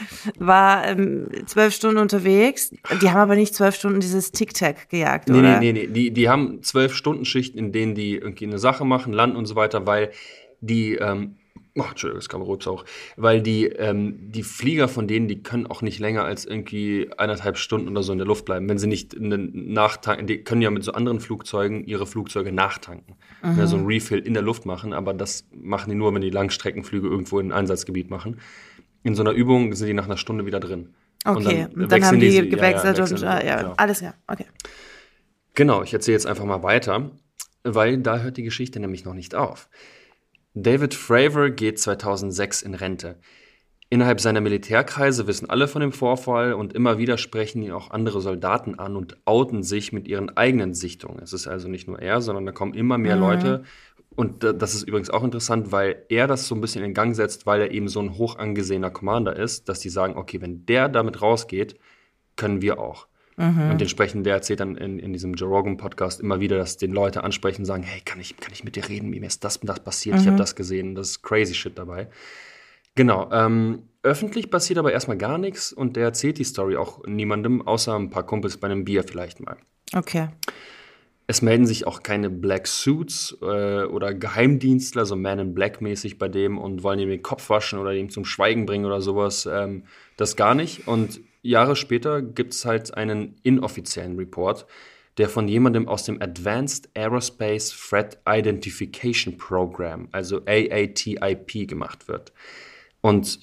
war ähm, zwölf Stunden unterwegs. Die haben aber nicht zwölf Stunden dieses Tic-Tac gejagt, Nee, oder? nee, nee, nee. Die, die haben zwölf Stunden Schichten, in denen die irgendwie eine Sache machen, landen und so weiter, weil die, ähm, oh, Entschuldigung, das kam Rups auch, weil die, ähm, die Flieger von denen, die können auch nicht länger als irgendwie eineinhalb Stunden oder so in der Luft bleiben, wenn sie nicht einen Nachtanken, die können ja mit so anderen Flugzeugen ihre Flugzeuge nachtanken, Mhm. ne, so ein Refill in der Luft machen, aber das machen die nur, wenn die Langstreckenflüge irgendwo in ein Einsatzgebiet machen. In so einer Übung sind die nach einer Stunde wieder drin. Okay, und dann, wechseln haben die sie- ja, ja, gewechselt wechseln und sie, äh, ja, genau. alles ja, okay. Genau, ich erzähle jetzt einfach mal weiter, weil da hört die Geschichte nämlich noch nicht auf. David Fravor geht zweitausendsechs in Rente. Innerhalb seiner Militärkreise wissen alle von dem Vorfall und immer wieder sprechen ihn auch andere Soldaten an und outen sich mit ihren eigenen Sichtungen. Es ist also nicht nur er, sondern da kommen immer mehr Mhm. Leute. Und da- das ist übrigens auch interessant, weil er das so ein bisschen in Gang setzt, weil er eben so ein hoch angesehener Commander ist, dass die sagen, okay, wenn der damit rausgeht, können wir auch. Mhm. Und entsprechend, der erzählt dann in, in diesem Joe Rogan-Podcast immer wieder, dass den Leute ansprechen und sagen, hey, kann ich, kann ich mit dir reden? Mir ist das und das passiert, ich habe das gesehen, das ist crazy shit dabei. Genau, ähm, öffentlich passiert aber erstmal gar nichts und der erzählt die Story auch niemandem, außer ein paar Kumpels bei einem Bier vielleicht mal. Okay. Es melden sich auch keine Black Suits äh, oder Geheimdienstler, so Man in Black mäßig bei dem und wollen ihm den Kopf waschen oder ihm zum Schweigen bringen oder sowas. Ähm, das gar nicht. Und Jahre später gibt es halt einen inoffiziellen Report, der von jemandem aus dem Advanced Aerospace Threat Identification Program, also A A T I P, gemacht wird. Und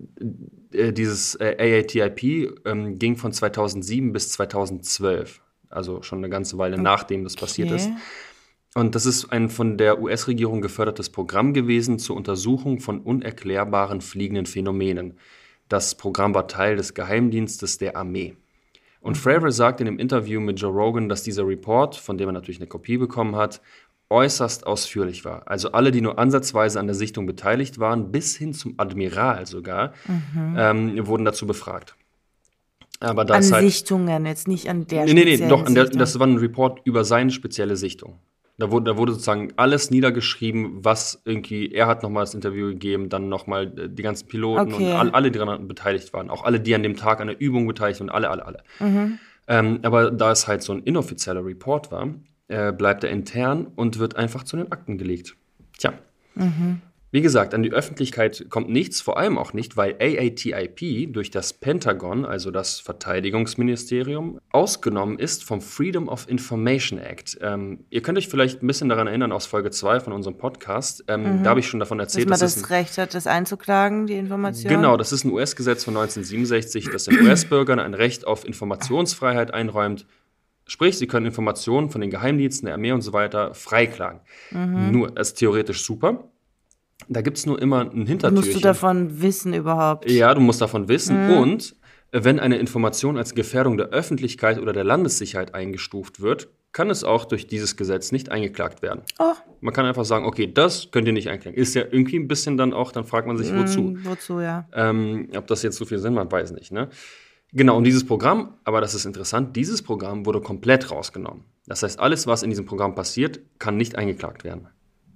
äh, dieses äh, A A T I P ähm, ging von zweitausendsieben bis zweitausendzwölf. Also schon eine ganze Weile nachdem das passiert ist. Und das ist ein von der U S-Regierung gefördertes Programm gewesen zur Untersuchung von unerklärbaren fliegenden Phänomenen. Das Programm war Teil des Geheimdienstes der Armee. Und Fravor sagt in dem Interview mit Joe Rogan, dass dieser Report, von dem er natürlich eine Kopie bekommen hat, äußerst ausführlich war. Also alle, die nur ansatzweise an der Sichtung beteiligt waren, bis hin zum Admiral sogar, ähm, wurden dazu befragt. Aber An das halt, Sichtungen, jetzt nicht an der Nee, nee, nee, speziellen doch, an der, Sichtung. das war ein Report über seine spezielle Sichtung. Da wurde, da wurde sozusagen alles niedergeschrieben, was irgendwie, er hat nochmal das Interview gegeben, dann nochmal die ganzen Piloten Okay. und all, alle, die daran beteiligt waren. Auch alle, die an dem Tag an der Übung beteiligt waren, alle, alle, alle. Mhm. Ähm, aber da es halt so ein inoffizieller Report war, äh, bleibt er intern und wird einfach zu den Akten gelegt. Tja. Mhm. Wie gesagt, an die Öffentlichkeit kommt nichts, vor allem auch nicht, weil A A T I P durch das Pentagon, also das Verteidigungsministerium, ausgenommen ist vom Freedom of Information Act. Ähm, ihr könnt euch vielleicht ein bisschen daran erinnern aus Folge zwei von unserem Podcast. Ähm, Da habe ich schon davon Dass erzählt, man dass das es Recht hat, das einzuklagen, die Information. Genau, das ist ein U S-Gesetz von neunzehnhundertsiebenundsechzig, das den U S-Bürgern ein Recht auf Informationsfreiheit einräumt. Sprich, sie können Informationen von den Geheimdiensten, der Armee und so weiter freiklagen. Nur, das ist theoretisch super. Da gibt es nur immer ein Hintertürchen. Musst du davon wissen überhaupt? Ja, du musst davon wissen. Und äh, wenn eine Information als Gefährdung der Öffentlichkeit oder der Landessicherheit eingestuft wird, kann es auch durch dieses Gesetz nicht eingeklagt werden. Oh. Man kann einfach sagen, okay, das könnt ihr nicht einklagen. Ist ja irgendwie ein bisschen dann auch, dann fragt man sich, wozu. Mm, wozu, ja. Ähm, ob das jetzt so viel Sinn macht, weiß nicht. Ne? Genau, und dieses Programm, aber das ist interessant, dieses Programm wurde komplett rausgenommen. Das heißt, alles, was in diesem Programm passiert, kann nicht eingeklagt werden.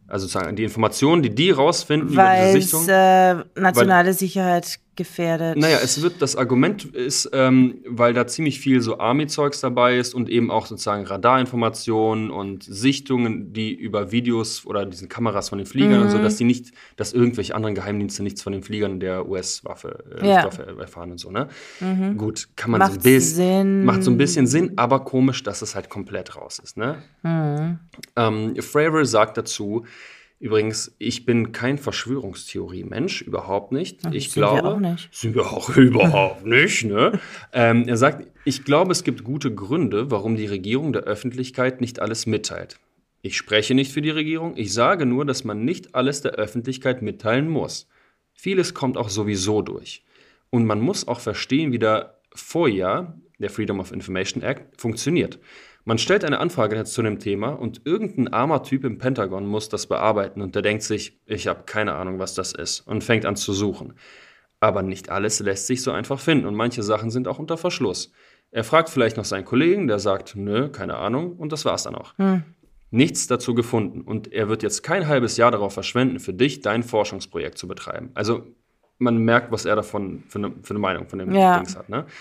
Also sozusagen die Informationen, die die rausfinden Weil über diese es Sichtung. äh, nationale weil, Sicherheit gefährdet. Naja, es wird, das Argument ist, ähm, weil da ziemlich viel so Army-Zeugs dabei ist und eben auch sozusagen Radarinformationen und Sichtungen, die über Videos oder diesen Kameras von den Fliegern mhm. und so, dass die nicht, dass irgendwelche anderen Geheimdienste nichts von den Fliegern der U S-Waffe äh, ja. erfahren und so, ne? Mhm. Gut, kann man macht so ein bisschen, Sinn. macht so ein bisschen Sinn, aber komisch, dass es halt komplett raus ist, ne? Mhm. Ähm, Fravor sagt dazu, übrigens, ich bin kein Verschwörungstheorie-Mensch, überhaupt nicht. Ach, ich sind glaube, wir auch nicht. Sind wir auch überhaupt nicht, ne? ähm, er sagt, ich glaube, es gibt gute Gründe, warum die Regierung der Öffentlichkeit nicht alles mitteilt. Ich spreche nicht für die Regierung, ich sage nur, dass man nicht alles der Öffentlichkeit mitteilen muss. Vieles kommt auch sowieso durch. Und man muss auch verstehen, wie der F O I A, der Freedom of Information Act, funktioniert. Man stellt eine Anfrage jetzt zu einem Thema und irgendein armer Typ im Pentagon muss das bearbeiten und der denkt sich, ich habe keine Ahnung, was das ist und fängt an zu suchen. Aber nicht alles lässt sich so einfach finden und manche Sachen sind auch unter Verschluss. Er fragt vielleicht noch seinen Kollegen, der sagt, nö, keine Ahnung und das war's dann auch. Hm. Nichts dazu gefunden und er wird jetzt kein halbes Jahr darauf verschwenden, für dich dein Forschungsprojekt zu betreiben. Also man merkt, was er davon für eine, für eine Meinung von dem ja. Dings hat, ne?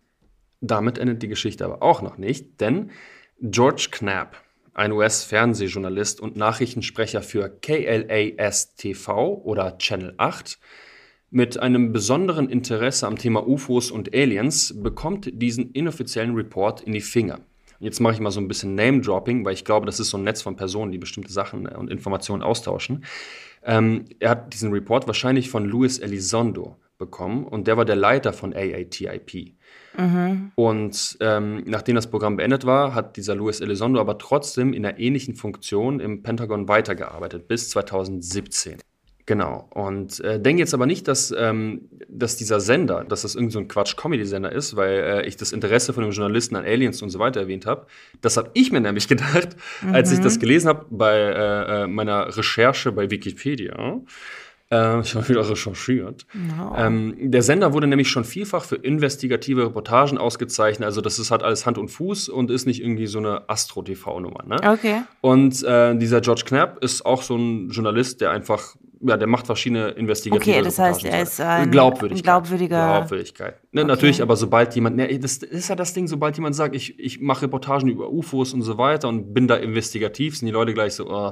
Damit endet die Geschichte aber auch noch nicht, denn George Knapp, ein U S-Fernsehjournalist und Nachrichtensprecher für K L A S T V oder Channel acht, mit einem besonderen Interesse am Thema U F Os und Aliens, bekommt diesen inoffiziellen Report in die Finger. Jetzt mache ich mal so ein bisschen Name-Dropping, weil ich glaube, das ist so ein Netz von Personen, die bestimmte Sachen und Informationen austauschen. Ähm, er hat diesen Report wahrscheinlich von Luis Elizondo bekommen und der war der Leiter von A A T I P. Mhm. Und ähm, nachdem das Programm beendet war, hat dieser Luis Elizondo aber trotzdem in einer ähnlichen Funktion im Pentagon weitergearbeitet, bis zwanzig siebzehn. Genau. Und äh, denke jetzt aber nicht, dass, ähm, dass dieser Sender, dass das irgend so ein Quatsch-Comedy-Sender ist, weil äh, ich das Interesse von dem Journalisten an Aliens und so weiter erwähnt habe. Das habe ich mir nämlich gedacht, mhm. als ich das gelesen habe bei äh, meiner Recherche bei Wikipedia. Äh, ich habe wieder recherchiert. No. Ähm, der Sender wurde nämlich schon vielfach für investigative Reportagen ausgezeichnet. Also das ist, hat alles Hand und Fuß und ist nicht irgendwie so eine Astro-T V-Nummer. Ne? Okay. Und äh, dieser George Knapp ist auch so ein Journalist, der einfach, ja, der macht verschiedene investigative Okay, das heißt, Reportagen. er ist ein Glaubwürdigkeit. glaubwürdiger... Glaubwürdigkeit. Ne, okay. Natürlich, aber sobald jemand, ne, das ist ja das Ding, sobald jemand sagt, ich, ich mache Reportagen über U F Os und so weiter und bin da investigativ, sind die Leute gleich so, oh,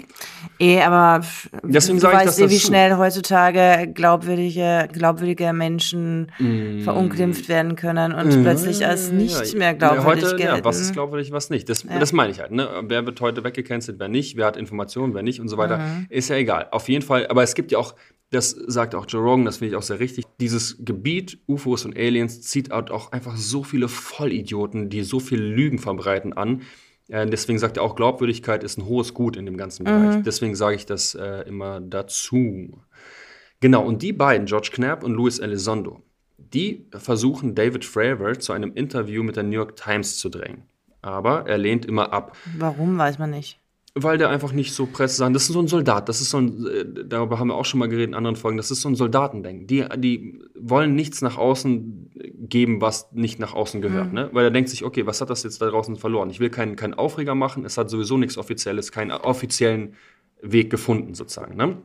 Eh, aber deswegen du sage ich, weißt dass eh, wie das schnell heutzutage glaubwürdige, glaubwürdige Menschen mm. verunglimpft werden können und mm. plötzlich als nicht ja, mehr glaubwürdig ja, heute, gelten. Ja, was ist glaubwürdig, was nicht? Das, ja. das meine ich halt. Ne? Wer wird heute weggecancelt, wer nicht? Wer hat Informationen, wer nicht und so weiter? Mhm. Ist ja egal. Auf jeden Fall. Aber es gibt ja auch, das sagt auch Joe Rogan, das finde ich auch sehr richtig, dieses Gebiet U F Os und Aliens zieht auch einfach so viele Vollidioten, die so viele Lügen verbreiten an. Äh, deswegen sagt er auch, Glaubwürdigkeit ist ein hohes Gut in dem ganzen Bereich. Mhm. Deswegen sage ich das äh, immer dazu. Genau, und die beiden, George Knapp und Luis Elizondo, die versuchen, David Fravor zu einem Interview mit der New York Times zu drängen. Aber er lehnt immer ab. Warum, weiß man nicht. Weil der einfach nicht so Presse das ist so ein Soldat, das ist so ein, darüber haben wir auch schon mal geredet in anderen Folgen, das ist so ein Soldatendenken. Die, die wollen nichts nach außen geben, was nicht nach außen gehört, mhm. ne? Weil er denkt sich, okay, was hat das jetzt da draußen verloren? Ich will keinen, keinen Aufreger machen, es hat sowieso nichts Offizielles, keinen offiziellen Weg gefunden sozusagen, ne?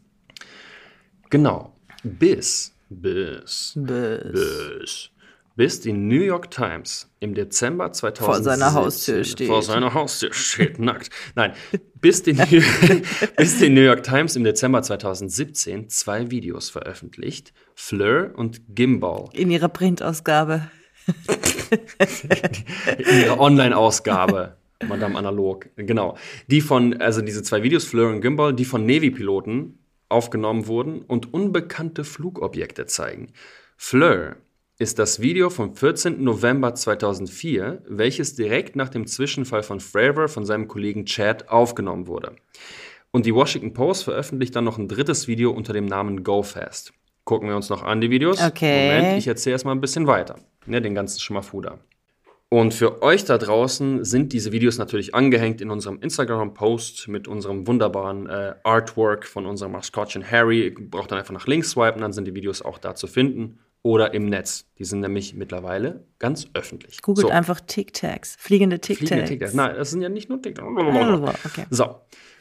Genau. Bis, bis, bis, bis, bis die New York Times im Dezember zweitausendsiebzehn vor seiner Haustür steht. Vor seiner Haustür steht, nackt. Nein, bis die, New, bis die New York Times im Dezember zweitausendsiebzehn zwei Videos veröffentlicht, Fleur und Gimbal. In ihrer Printausgabe. In ihrer Online-Ausgabe. Madame Analog, genau. Die von, also diese zwei Videos, Fleur und Gimbal, die von Navy-Piloten aufgenommen wurden und unbekannte Flugobjekte zeigen. Fleur ist das Video vom vierzehnten November zweitausendvier, welches direkt nach dem Zwischenfall von Fravor von seinem Kollegen Chad aufgenommen wurde. Und die Washington Post veröffentlicht dann noch ein drittes Video unter dem Namen Go Fast. Gucken wir uns noch an, die Videos. Okay. Moment, ich erzähle erstmal ein bisschen weiter. Ne, den ganzen Schmafuder. Und für euch da draußen sind diese Videos natürlich angehängt in unserem Instagram-Post mit unserem wunderbaren äh, Artwork von unserem Maskottchen Harry. Ihr braucht dann einfach nach links swipen, dann sind die Videos auch da zu finden. Oder im Netz. Die sind nämlich mittlerweile ganz öffentlich. Googelt so. einfach Tic-Tacs. Fliegende Tic-Tacs. Fliegende Tic-Tacs. Nein, das sind ja nicht nur Tic-Tacs. Okay. So.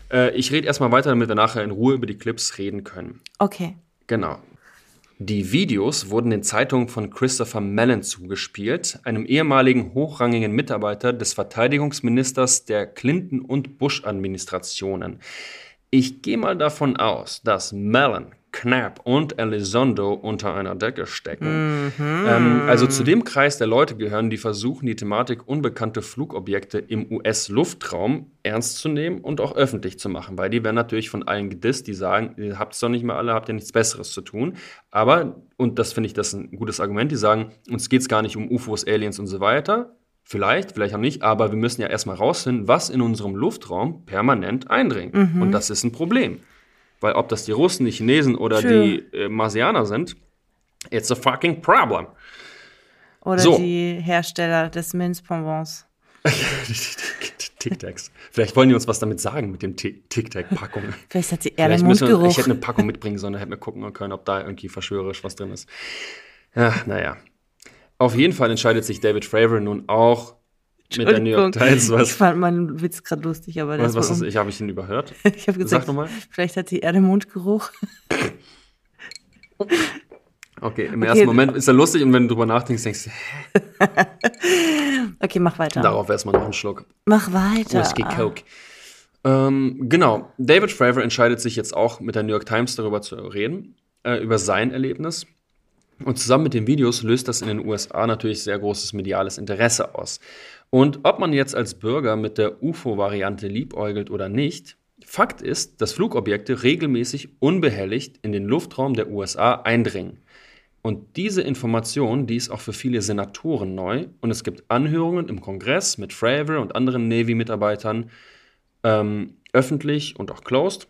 Äh, ich rede erstmal weiter, damit wir nachher in Ruhe über die Clips reden können. Okay. Genau. Die Videos wurden den Zeitungen von Christopher Mellon zugespielt, einem ehemaligen hochrangigen Mitarbeiter des Verteidigungsministers der Clinton- und Bush-Administrationen. Ich gehe mal davon aus, dass Mellon, Knapp und Elizondo unter einer Decke stecken. Mhm. Ähm, also zu dem Kreis der Leute gehören, die versuchen, die Thematik unbekannte Flugobjekte im U S-Luftraum ernst zu nehmen und auch öffentlich zu machen, weil die werden natürlich von allen gedisst, die sagen, ihr habt es doch nicht mehr alle, habt ihr nichts Besseres zu tun. Aber, und das finde ich, das ist ein gutes Argument, die sagen, uns geht es gar nicht um U F Os, Aliens und so weiter. Vielleicht, vielleicht auch nicht, aber wir müssen ja erstmal rausfinden, was in unserem Luftraum permanent eindringt. Mhm. Und das ist ein Problem. Weil ob das die Russen, die Chinesen oder True. die äh, Marsianer sind, it's a fucking problem. Oder so. Die Hersteller des Minzbonbons. Tic-Tacs. Vielleicht wollen die uns was damit sagen mit dem Tic-Tac-Packung. Vielleicht hat sie eher den Mundgeruch. Ich hätte eine Packung mitbringen sollen, da hätten wir gucken können, ob da irgendwie verschwörerisch was drin ist. Ja, naja. Auf jeden Fall entscheidet sich David Fravor nun auch mit der New York Times. Was, ich fand meinen Witz gerade lustig, aber das was, was ist, ich habe ich ihn überhört. Ich habe gesagt, vielleicht hat sie eher den Mundgeruch. Okay, im okay. ersten Moment ist er lustig und wenn du drüber nachdenkst, denkst du, hä? Okay, mach weiter. Darauf erstmal noch einen Schluck. Mach weiter. Whisky Coke. Ähm, genau, David Fravor entscheidet sich jetzt auch mit der New York Times darüber zu reden, äh, über sein Erlebnis. Und zusammen mit den Videos löst das in den U S A natürlich sehr großes mediales Interesse aus. Und ob man jetzt als Bürger mit der U F O-Variante liebäugelt oder nicht, Fakt ist, dass Flugobjekte regelmäßig unbehelligt in den Luftraum der U S A eindringen. Und diese Information, die ist auch für viele Senatoren neu. Und es gibt Anhörungen im Kongress mit Fravor und anderen Navy-Mitarbeitern, ähm, öffentlich und auch closed.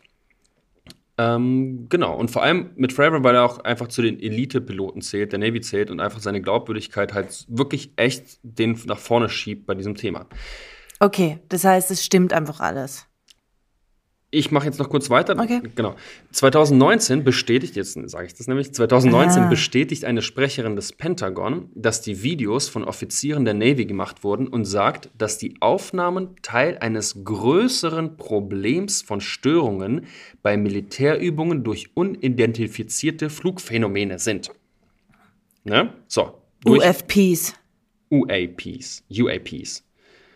Ähm, genau, und vor allem mit Fravor, weil er auch einfach zu den Elite-Piloten zählt, der Navy zählt und einfach seine Glaubwürdigkeit halt wirklich echt den nach vorne schiebt bei diesem Thema. Okay, das heißt, es stimmt einfach alles. Ich mache jetzt noch kurz weiter. Okay. Genau. zwanzig neunzehn bestätigt, jetzt sage ich das nämlich, zwanzig neunzehn Aha. bestätigt eine Sprecherin des Pentagon, dass die Videos von Offizieren der Navy gemacht wurden und sagt, dass die Aufnahmen Teil eines größeren Problems von Störungen bei Militärübungen durch unidentifizierte Flugphänomene sind. Ne? So. U F Ps. U A Ps. U A Ps.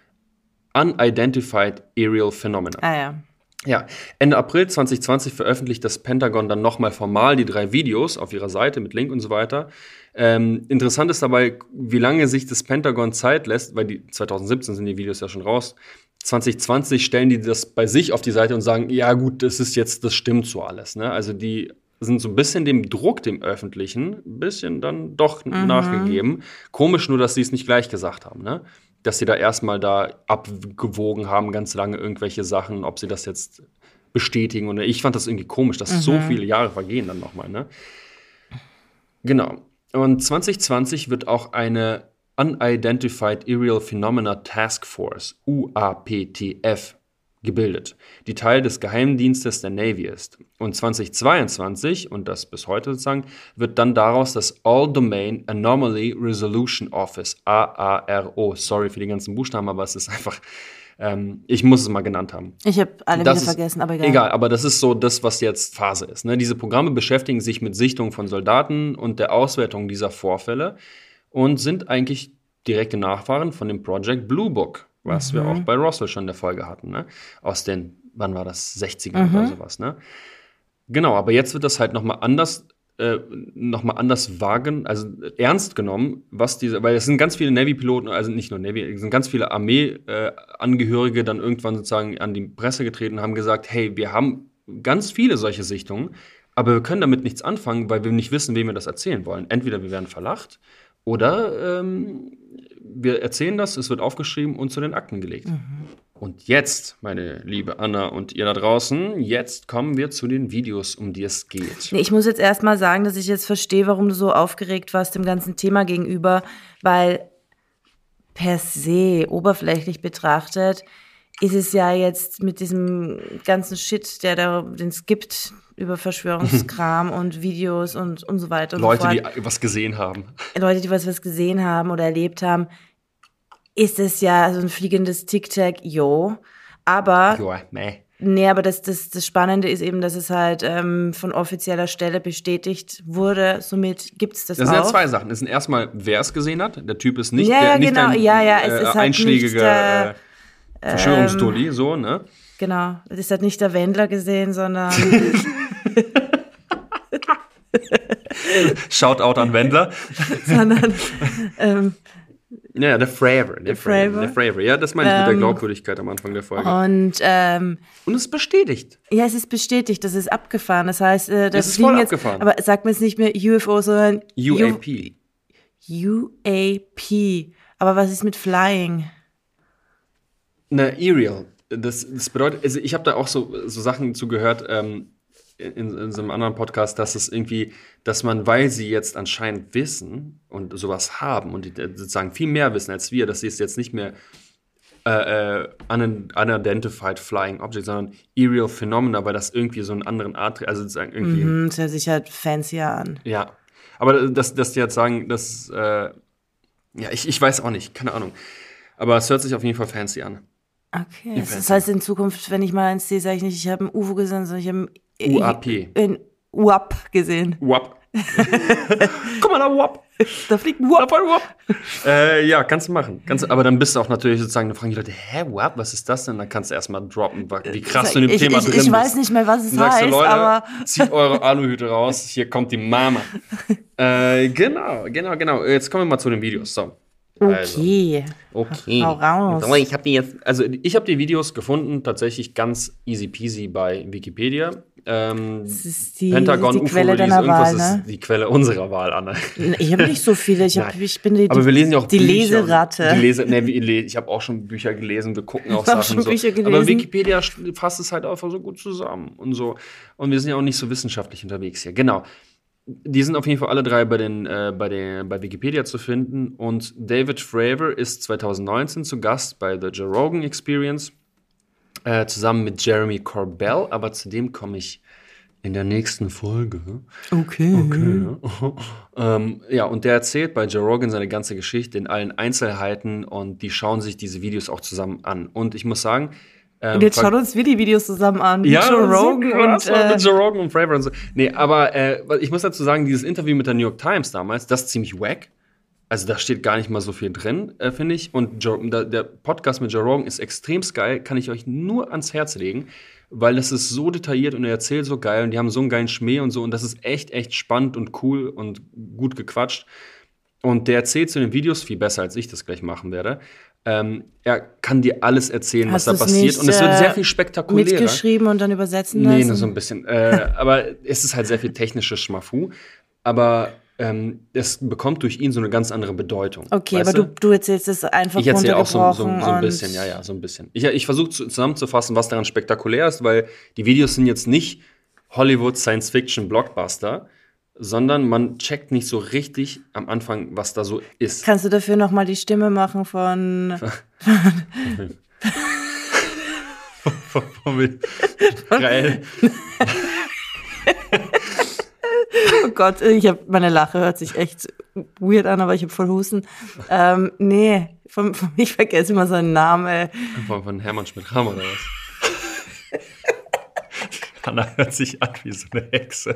Unidentified Aerial Phenomena. Ah ja. Ja, Ende April zwanzig zwanzig veröffentlicht das Pentagon dann nochmal formal die drei Videos auf ihrer Seite mit Link und so weiter. Ähm, interessant ist dabei, wie lange sich das Pentagon Zeit lässt, weil die zwanzig siebzehn sind die Videos ja schon raus. zwanzig zwanzig stellen die das bei sich auf die Seite und sagen, ja gut, das ist jetzt, das stimmt so alles. Ne? Also die sind so ein bisschen dem Druck, dem Öffentlichen, ein bisschen dann doch mhm. nachgegeben. Komisch nur, dass sie es nicht gleich gesagt haben, ne? Dass sie da erstmal da abgewogen haben, ganz lange irgendwelche Sachen, ob sie das jetzt bestätigen oder ich fand das irgendwie komisch, dass mhm. so viele Jahre vergehen dann nochmal, ne? Genau. Und zwanzig zwanzig wird auch eine Unidentified Aerial Phenomena Task Force, U A P T F, gebildet, die Teil des Geheimdienstes der Navy ist. Und zwanzig zweiundzwanzig, und das bis heute sozusagen, wird dann daraus das All-Domain Anomaly Resolution Office, A A R O. Sorry für die ganzen Buchstaben, aber es ist einfach, ähm, ich muss es mal genannt haben. Ich habe alle das wieder ist, vergessen, aber egal. Egal, aber das ist so das, was jetzt Phase ist. Ne? Diese Programme beschäftigen sich mit Sichtungen von Soldaten und der Auswertung dieser Vorfälle und sind eigentlich direkte Nachfahren von dem Project Blue Book, was mhm. wir auch bei Roswell schon in der Folge hatten, ne? Aus den, wann war das, sechzigern mhm. oder sowas, ne? Genau, aber jetzt wird das halt nochmal anders, äh, noch mal anders wagen, also ernst genommen, was diese, weil es sind ganz viele Navy-Piloten, also nicht nur Navy, es sind ganz viele Armee-Angehörige äh, dann irgendwann sozusagen an die Presse getreten und haben gesagt, hey, wir haben ganz viele solche Sichtungen, aber wir können damit nichts anfangen, weil wir nicht wissen, wem wir das erzählen wollen. Entweder wir werden verlacht oder ähm, wir erzählen das, es wird aufgeschrieben und zu den Akten gelegt. Mhm. Und jetzt, meine liebe Anna und ihr da draußen, jetzt kommen wir zu den Videos, um die es geht. Nee, ich muss jetzt erst mal sagen, dass ich jetzt verstehe, warum du so aufgeregt warst dem ganzen Thema gegenüber, weil per se, oberflächlich betrachtet, ist es ja jetzt mit diesem ganzen Shit, der da, den es gibt, über Verschwörungskram und Videos und, und so weiter und Leute, so fort. die was gesehen haben. Leute, die was, was gesehen haben oder erlebt haben, ist es ja so ein fliegendes Tic-Tac, jo. Aber Joa, meh. Nee, aber das, das, das Spannende ist eben, dass es halt ähm, von offizieller Stelle bestätigt wurde. Somit gibt es das, Das auch. sind ja zwei Sachen. Das sind erstmal, wer es gesehen hat. Der Typ ist nicht ja, der ja, nicht genau. ein ja, ja, es äh, ist halt einschlägige nicht der, äh, Verschwörungsdulli, so, ne? Genau. Es ist halt nicht der Wendler gesehen, sondern Shoutout an Wendler. sondern ähm, Ja, der Fravor. Der Fravor. Der Fravor. Ja, das meine ich mit der Ähm, Glaubwürdigkeit am Anfang der Folge. und ähm, Und es ist bestätigt. ja, es ist bestätigt, das ist abgefahren. Das heißt, äh, das Es ist fliegen voll jetzt, abgefahren. aber sagt man jetzt nicht mehr U F O, sondern U A P. U A P. Aber was ist mit Flying? Na, Aerial. Das, das bedeutet, also ich habe da auch so, so Sachen zugehört, ähm, in, in so einem anderen Podcast, dass es irgendwie, dass man, weil sie jetzt anscheinend wissen und sowas haben und die, sozusagen viel mehr wissen als wir, dass sie es jetzt nicht mehr äh, äh, un- unidentified flying object, sondern aerial phenomena, weil das irgendwie so einen anderen Art, also sozusagen irgendwie, Hm, das hört sich halt fancier an. ja. Aber dass, dass die jetzt sagen, dass, äh, ja, ich, ich weiß auch nicht, keine Ahnung. Aber es hört sich auf jeden Fall fancy an. Okay, Im das Fernsehen. heißt in Zukunft, wenn ich mal eins sehe, sage ich nicht, ich habe ein U F O gesehen, sondern ich habe ein U A P. ein U A P gesehen. Wap. Guck mal da, Wap. Da fliegt ein U A P. Äh, ja, kannst du machen. Kannst, aber dann bist du auch natürlich sozusagen, dann fragen die Leute, hä, what, was ist das denn? Dann kannst du erstmal droppen, wie krass du in dem ich, Thema ich, drin ich bist. weiß nicht mehr, was es Dann sagst heißt, du, Leute, aber zieht eure Aluhüte raus, hier kommt die Mama. äh, genau, genau, genau. Jetzt kommen wir mal zu den Videos. So. Also, okay. okay. Hau raus. So, ich habe die jetzt, also ich habe die Videos gefunden, tatsächlich ganz easy peasy bei Wikipedia. Ähm, Das ist die, Pentagon, die U F O Quelle Release, deiner irgendwas Wahl, ne? ist die Quelle unserer Wahl, Anna. Ich habe nicht so viele, ich, hab, Nein. ich bin die, Aber wir lesen ja auch die Bücher. Leseratte. Die Lese, nee, wir le- ich habe auch schon Bücher gelesen, wir gucken auch Ich hab Sachen schon so. Bücher gelesen. Aber Wikipedia fasst es halt einfach so gut zusammen und so. Und wir sind ja auch nicht so wissenschaftlich unterwegs hier. Genau. Die sind auf jeden Fall alle drei bei, den, äh, bei, den, bei Wikipedia zu finden. Und David Fravor ist zwanzig neunzehn zu Gast bei The Joe Rogan Experience, äh, zusammen mit Jeremy Corbell. Aber zu dem komme ich in der nächsten Folge. Okay. Okay. Ja. ähm, ja, und der erzählt bei Joe Rogan seine ganze Geschichte in allen Einzelheiten und die schauen sich diese Videos auch zusammen an. Und ich muss sagen, ähm, Und jetzt schaut uns wir die Videos zusammen an. Mit ja, Joe das ist so Rogan krass, und äh, mit Joe Rogan und Fravor und so. Nee, aber äh, ich muss dazu sagen, dieses Interview mit der New York Times damals, das ist ziemlich wack. Also da steht gar nicht mal so viel drin, äh, finde ich. Und Joe, der, der Podcast mit Joe Rogan ist extrem geil, kann ich euch nur ans Herz legen, weil das ist so detailliert und er erzählt so geil und die haben so einen geilen Schmäh und so und das ist echt, echt spannend und cool und gut gequatscht. Und der erzählt zu den Videos viel besser, als ich das gleich machen werde. Ähm, er kann dir alles erzählen, Hast was da du's passiert. nicht, Und es wird äh, sehr viel spektakulärer. mitgeschrieben und dann übersetzen Nee, lassen. nur so ein bisschen. Äh, aber es ist halt sehr viel technisches Schmafu. Aber ähm, es bekommt durch ihn so eine ganz andere Bedeutung. Okay, weißt aber du, du erzählst es einfach Ich erzähle auch so, so, runtergebrochen so ein und- bisschen, ja, ja, so ein bisschen. Ich, ich versuche zu, zusammenzufassen, was daran spektakulär ist, weil die Videos sind jetzt nicht Hollywood Science-Fiction-Blockbuster, sondern man checkt nicht so richtig am Anfang, was da so ist. Kannst du dafür noch mal die Stimme machen von Geil. Oh Gott, ich habe meine Lache hört sich echt weird an, aber ich habe voll Husten. Ähm, nee, von, von, ich vergesse immer seinen Namen. Von, von Hermann Schmidt-Rahm oder was? Anna hört sich an wie so eine Hexe.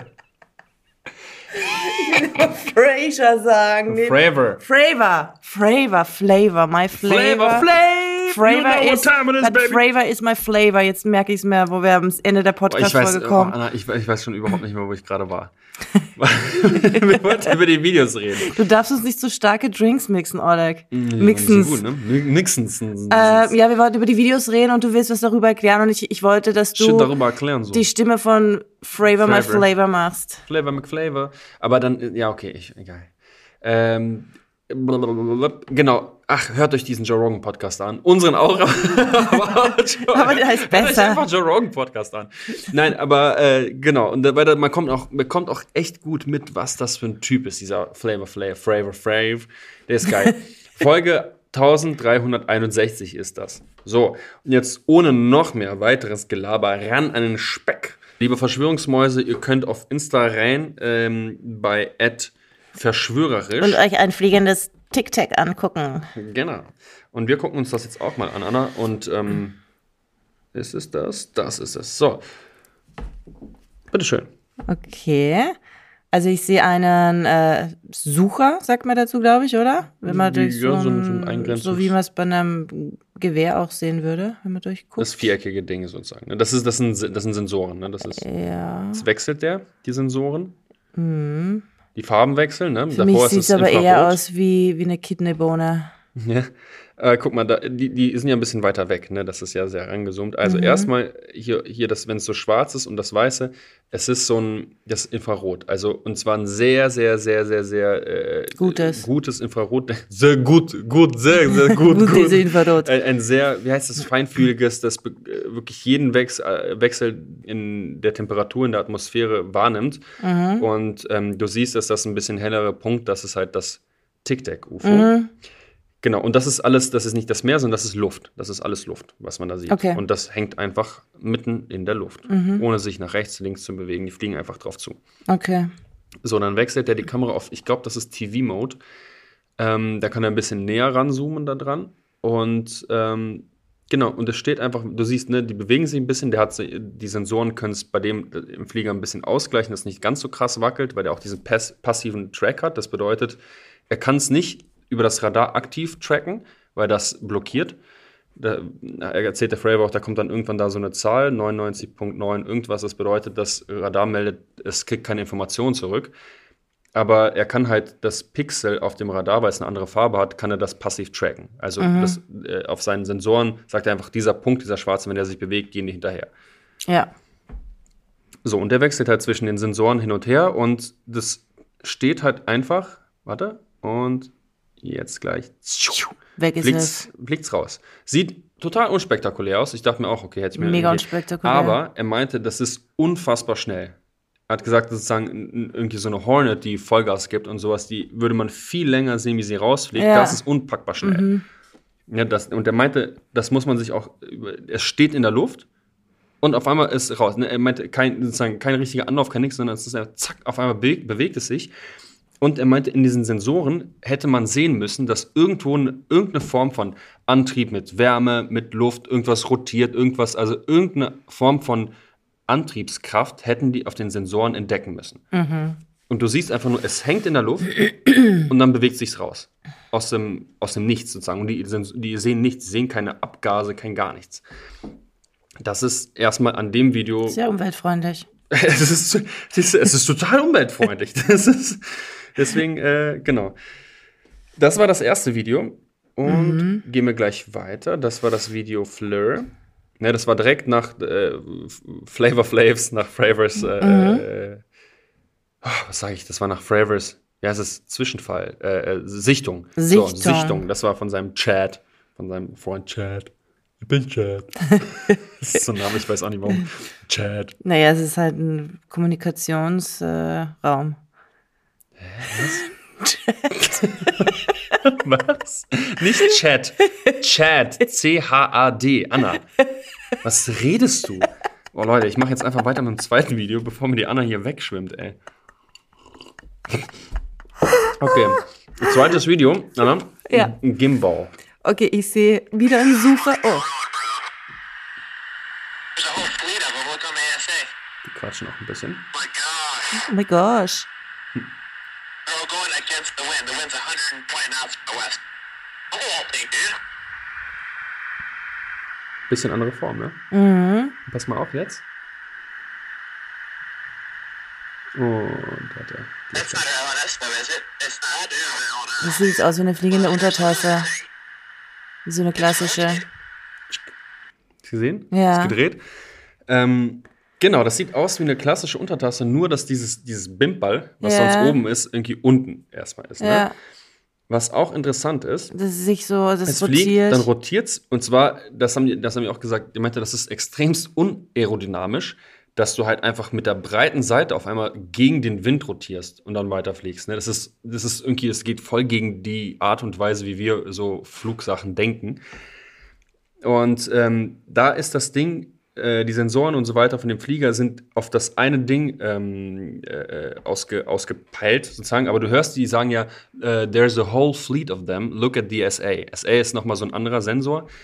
Frasier sagen. Nee. Fravor. Fravor. Fravor. Flavor. My flavor. Flavor, Flav! Flavor You know what is, time it is, but baby. Flavor is my flavor. Jetzt merke ich es mehr, wo wir am Ende der Oh, ich weiß, Podcast-Folge oh, kommen. Anna, ich, ich weiß schon überhaupt nicht mehr, wo ich gerade war. Wir wollten über die Videos reden. Du darfst uns nicht so starke Drinks mixen, Oleg. Die Mixens. sind gut, ne? Mixens. Äh, ja, wir wollten über die Videos reden und du willst was darüber erklären und ich, ich wollte, dass Shit du darüber erklären so. die Stimme von Fravor My Flavor. Flavor machst. Flavor McFlavor. Aber dann, ja, okay, ich, egal. Ähm, blablabla. Genau. Ach, hört euch diesen Joe Rogan Podcast an. Unseren auch. aber, Aber der heißt Hört euch besser. einfach Joe Rogan Podcast an. Nein, aber äh, genau. Und dabei, da- man kommt auch, bekommt auch echt gut mit, was das für ein Typ ist, dieser Flavor Flav, Fravor Flav. Der ist geil. Folge dreizehnhunderteinundsechzig ist das. So, und jetzt ohne noch mehr weiteres Gelaber ran an den Speck. Liebe Verschwörungsmäuse, ihr könnt auf Insta rein ähm, bei at verschwörerisch. Und euch ein fliegendes Tic-Tac angucken. Genau. Und wir gucken uns das jetzt auch mal an, Anna. Und ähm, Ist es das? Das ist es. So. Bitteschön. Okay. Also ich sehe einen äh, Sucher, sagt man dazu, glaube ich, oder? Wenn man durch Ja, so, so ein- ein, so ein Eingrenzungs- so wie man es bei einem Gewehr auch sehen würde, wenn man durchguckt. Das viereckige Ding sozusagen. ne? Das, ist, das, sind, das sind Sensoren. Ne? Das ist, Ja. jetzt wechselt der, die Sensoren. Die Farben wechseln. Ne? Für mich sieht es aber eher aus wie, wie eine Kidneybohne. Ja. Äh, guck mal, da, die, die sind ja ein bisschen weiter weg, ne? Das ist ja sehr rangezoomt. Also Mhm. erstmal hier, hier das, wenn es so schwarz ist und das Weiße, es ist so ein, das Infrarot. Also, und zwar ein sehr, sehr, sehr, sehr, sehr äh, Gutes. gutes Infrarot. Sehr gut, gut, sehr, sehr gut, Gut, gut. diese Infrarot. Ein, ein sehr, wie heißt das, feinfühliges, das be- äh, wirklich jeden Wex, äh, Wechsel in der Temperatur, in der Atmosphäre wahrnimmt. Mhm. Und ähm, du siehst, dass das ein bisschen hellere Punkt, das ist halt das Tic-Tac-U F O. Mhm. Genau, und das ist alles, das ist nicht das Meer, sondern das ist Luft. Das ist alles Luft, was man da sieht. Okay. Und das hängt einfach mitten in der Luft, ohne sich nach rechts, links zu bewegen. Die fliegen einfach drauf zu. Okay. So, dann wechselt er die Kamera auf, ich glaube, das ist T V-Mode. Ähm, da kann er ein bisschen näher ranzoomen da dran. Und ähm, genau, und es steht einfach, du siehst, ne, die bewegen sich ein bisschen. Der hat, so- die Sensoren können es bei dem äh, im Flieger ein bisschen ausgleichen, dass es nicht ganz so krass wackelt, weil der auch diesen pass passiven Track hat. Das bedeutet, er kann es nicht über das Radar aktiv tracken, weil das blockiert. Da er erzählt der Fravor auch, da kommt dann irgendwann da so eine Zahl, neunundneunzig Komma neun irgendwas. Das bedeutet, das Radar meldet, es kriegt keine Informationen zurück. Aber er kann halt das Pixel auf dem Radar, weil es eine andere Farbe hat, kann er das passiv tracken. Also das, äh, auf seinen Sensoren sagt er einfach, dieser Punkt, dieser schwarze, wenn der sich bewegt, gehen die hinterher. Ja. So, und der wechselt halt zwischen den Sensoren hin und her und das steht halt einfach, warte, und jetzt gleich Weg ist fliegt's, es. fliegt's raus. Sieht total unspektakulär aus. Ich dachte mir auch, okay, hätte ich mir Mega irgendwie- unspektakulär. Aber er meinte, das ist unfassbar schnell. Er hat gesagt, sozusagen n- irgendwie so eine Hornet, die Vollgas gibt und sowas, die würde man viel länger sehen, wie sie rausfliegt. Ja. Das ist unpackbar schnell. Ja, das, und er meinte, das muss man sich auch, über- es steht in der Luft und auf einmal ist es raus. Ne? Er meinte, kein, sozusagen kein richtiger Anlauf, kein nichts, sondern es ist einfach, zack, auf einmal bewegt, bewegt es sich. Und er meinte, in diesen Sensoren hätte man sehen müssen, dass irgendwo eine, irgendeine Form von Antrieb mit Wärme, mit Luft, irgendwas rotiert, irgendwas, also irgendeine Form von Antriebskraft hätten die auf den Sensoren entdecken müssen. Und du siehst einfach nur, es hängt in der Luft und dann bewegt sich's raus. Aus dem, aus dem Nichts sozusagen. Und die, Sens- die sehen nichts, sehen keine Abgase, kein gar nichts. Das ist erstmal an dem Video. Sehr umweltfreundlich. Es ist, es ist, es ist total umweltfreundlich. Das ist, deswegen, äh, genau. Das war das erste Video. Und gehen wir gleich weiter. Das war das Video Fleur. Ne, das war direkt nach äh, Flavor Flavs, nach Fravors. Äh, äh, oh, was sage ich? Das war nach Fravors. Ja, es ist Zwischenfall. Äh, äh, Sichtung. Sichtung. So, Sichtung. Das war von seinem Chat. Von seinem Freund Chat. Ich bin Chat. Das ist so ein Name, ich weiß auch nicht warum. Chat. Naja, es ist halt ein Kommunikationsraum. Äh, Raum. Was? Nicht Chat. Chat. C H A D. Anna. Was redest du? Oh Leute, ich mache jetzt einfach weiter mit dem zweiten Video, bevor mir die Anna hier wegschwimmt, ey. Okay. Zweites Video, Anna. Ja. Ein Gimbal. Okay, ich sehe wieder einen Sucher. Oh, There's a whole fleet of them. Look on the A S A. Die quatschen auch ein bisschen. My gosh. oh my gosh. They're all going against the wind. The wind's one hundred twenty knots from the west. Oh, thing, dude. Bisschen andere Form, ne? Mhm. Pass mal auf jetzt. Und hat er. That's not L N S, though, is it? It's not. L N S. Das sieht aus wie eine fliegende Untertasse. Wie so eine klassische. Hast du gesehen? Ja. Ist gedreht. Ähm, genau, das sieht aus wie eine klassische Untertasse, nur dass dieses, dieses Bimball, was Ja. sonst oben ist, irgendwie unten erstmal ist. Ne? Ja, Was auch interessant ist, das ist sich so, das es rotiert. fliegt, dann rotiert es. Und zwar, das haben, die, das haben die auch gesagt, die meinte, das ist extremst unaerodynamisch, dass du halt einfach mit der breiten Seite auf einmal gegen den Wind rotierst und dann weiterfliegst. Ne? Das ist, das ist irgendwie, es geht voll gegen die Art und Weise, wie wir so Flugsachen denken. Und ähm, da ist das Ding, äh, die Sensoren und so weiter von dem Flieger sind auf das eine Ding ähm, äh, ausge, ausgepeilt, sozusagen. Aber du hörst, die sagen ja, äh, there's a whole fleet of them, look at the S A. S A ist nochmal so ein anderer Sensor.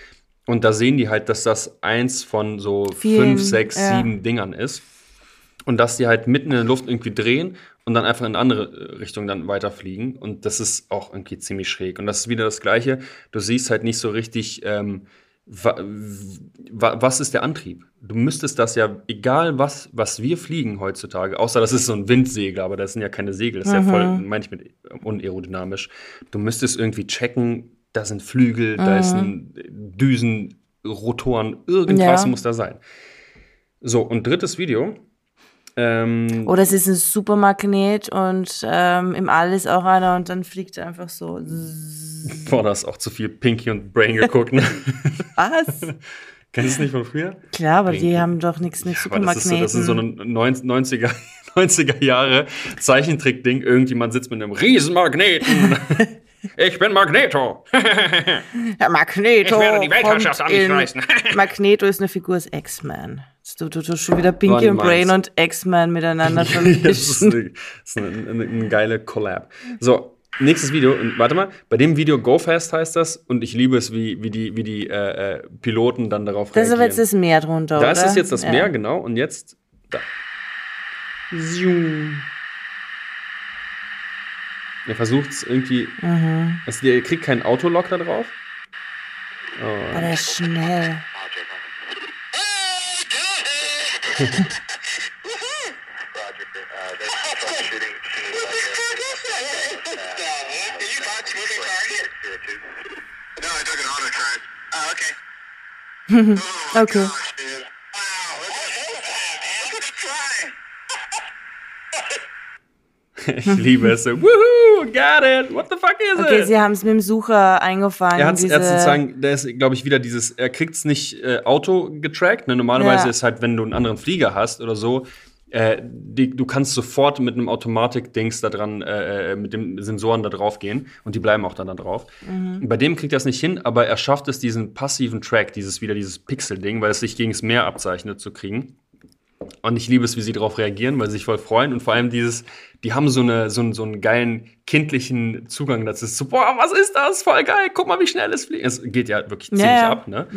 Und da sehen die halt, dass das eins von so Vielen, fünf, sechs, ja. sieben Dingern ist. Und dass die halt mitten in der Luft irgendwie drehen und dann einfach in eine andere Richtung dann weiterfliegen. Und das ist auch irgendwie ziemlich schräg. Und das ist wieder das Gleiche. Du siehst halt nicht so richtig, ähm, wa wa was ist der Antrieb? Du müsstest das ja, egal was, was wir fliegen heutzutage, außer das ist so ein Windsegel, aber das sind ja keine Segel, das ist Mhm. ja voll, meine ich mit unaerodynamisch. Du müsstest irgendwie checken, da sind Flügel, da ist ein Düsen, Rotoren, irgendwas Ja. muss da sein. So, und drittes Video. Ähm, Oder es ist ein Supermagnet und ähm, im All ist auch einer und dann fliegt er einfach so. Boah, da hast auch zu viel Pinky und Brain geguckt, ne? Was? Kennst du es nicht von früher? Klar, aber Pinky. die haben doch nichts mit Aber das ist, so, Supermagneten. das ist so ein neunziger, neunziger Jahre Zeichentrick-Ding. Irgendjemand sitzt mit einem Riesenmagneten. Ich bin Magneto. Ja, Magneto. Ich werde die Weltherrschaft kommt an mich in- reißen. Magneto ist eine Figur aus X-Men. Du, du, du schon wieder Pinky Wann und Brain meinst und X-Men miteinander das ist, vermischen. eine, das ist eine, eine, eine geile Collab. So, nächstes Video. Und warte mal, bei dem Video Go Fast heißt das. Und ich liebe es, wie, wie die, wie die äh, äh, Piloten dann darauf Das ist aber reagieren. jetzt das Meer drunter, Da oder? ist es jetzt das Ja. Meer, genau. Und jetzt da. Zoom. Er versucht es irgendwie. Mhm. Also, der kriegt keinen Autolock da drauf. Oh. Aber der ist schnell. Okay. Ich liebe es so. Woohoo, got it. What the fuck is Okay, it? sie haben es mit dem Sucher eingefangen. Er hat diese- er hat's sozusagen, da ist, glaube ich, wieder dieses, er kriegt es nicht äh, Auto getrackt. Ne? Normalerweise Ja. ist halt, wenn du einen anderen Flieger hast oder so, äh, die, du kannst sofort mit einem Automatik-Dings da dran, äh, mit den Sensoren da drauf gehen und die bleiben auch dann da drauf. Mhm. Bei dem kriegt er es nicht hin, aber er schafft es, diesen passiven Track, dieses wieder dieses Pixel-Ding, weil es sich gegen das Meer abzeichnet, zu kriegen. Und ich liebe es, wie sie darauf reagieren, weil sie sich voll freuen. Und vor allem dieses, die haben so, eine, so, einen, so einen geilen kindlichen Zugang dazu. Es ist so, boah, was ist das? Voll geil, guck mal, wie schnell es fliegt. Es geht ja wirklich ziemlich Ja, ja. ab, ne?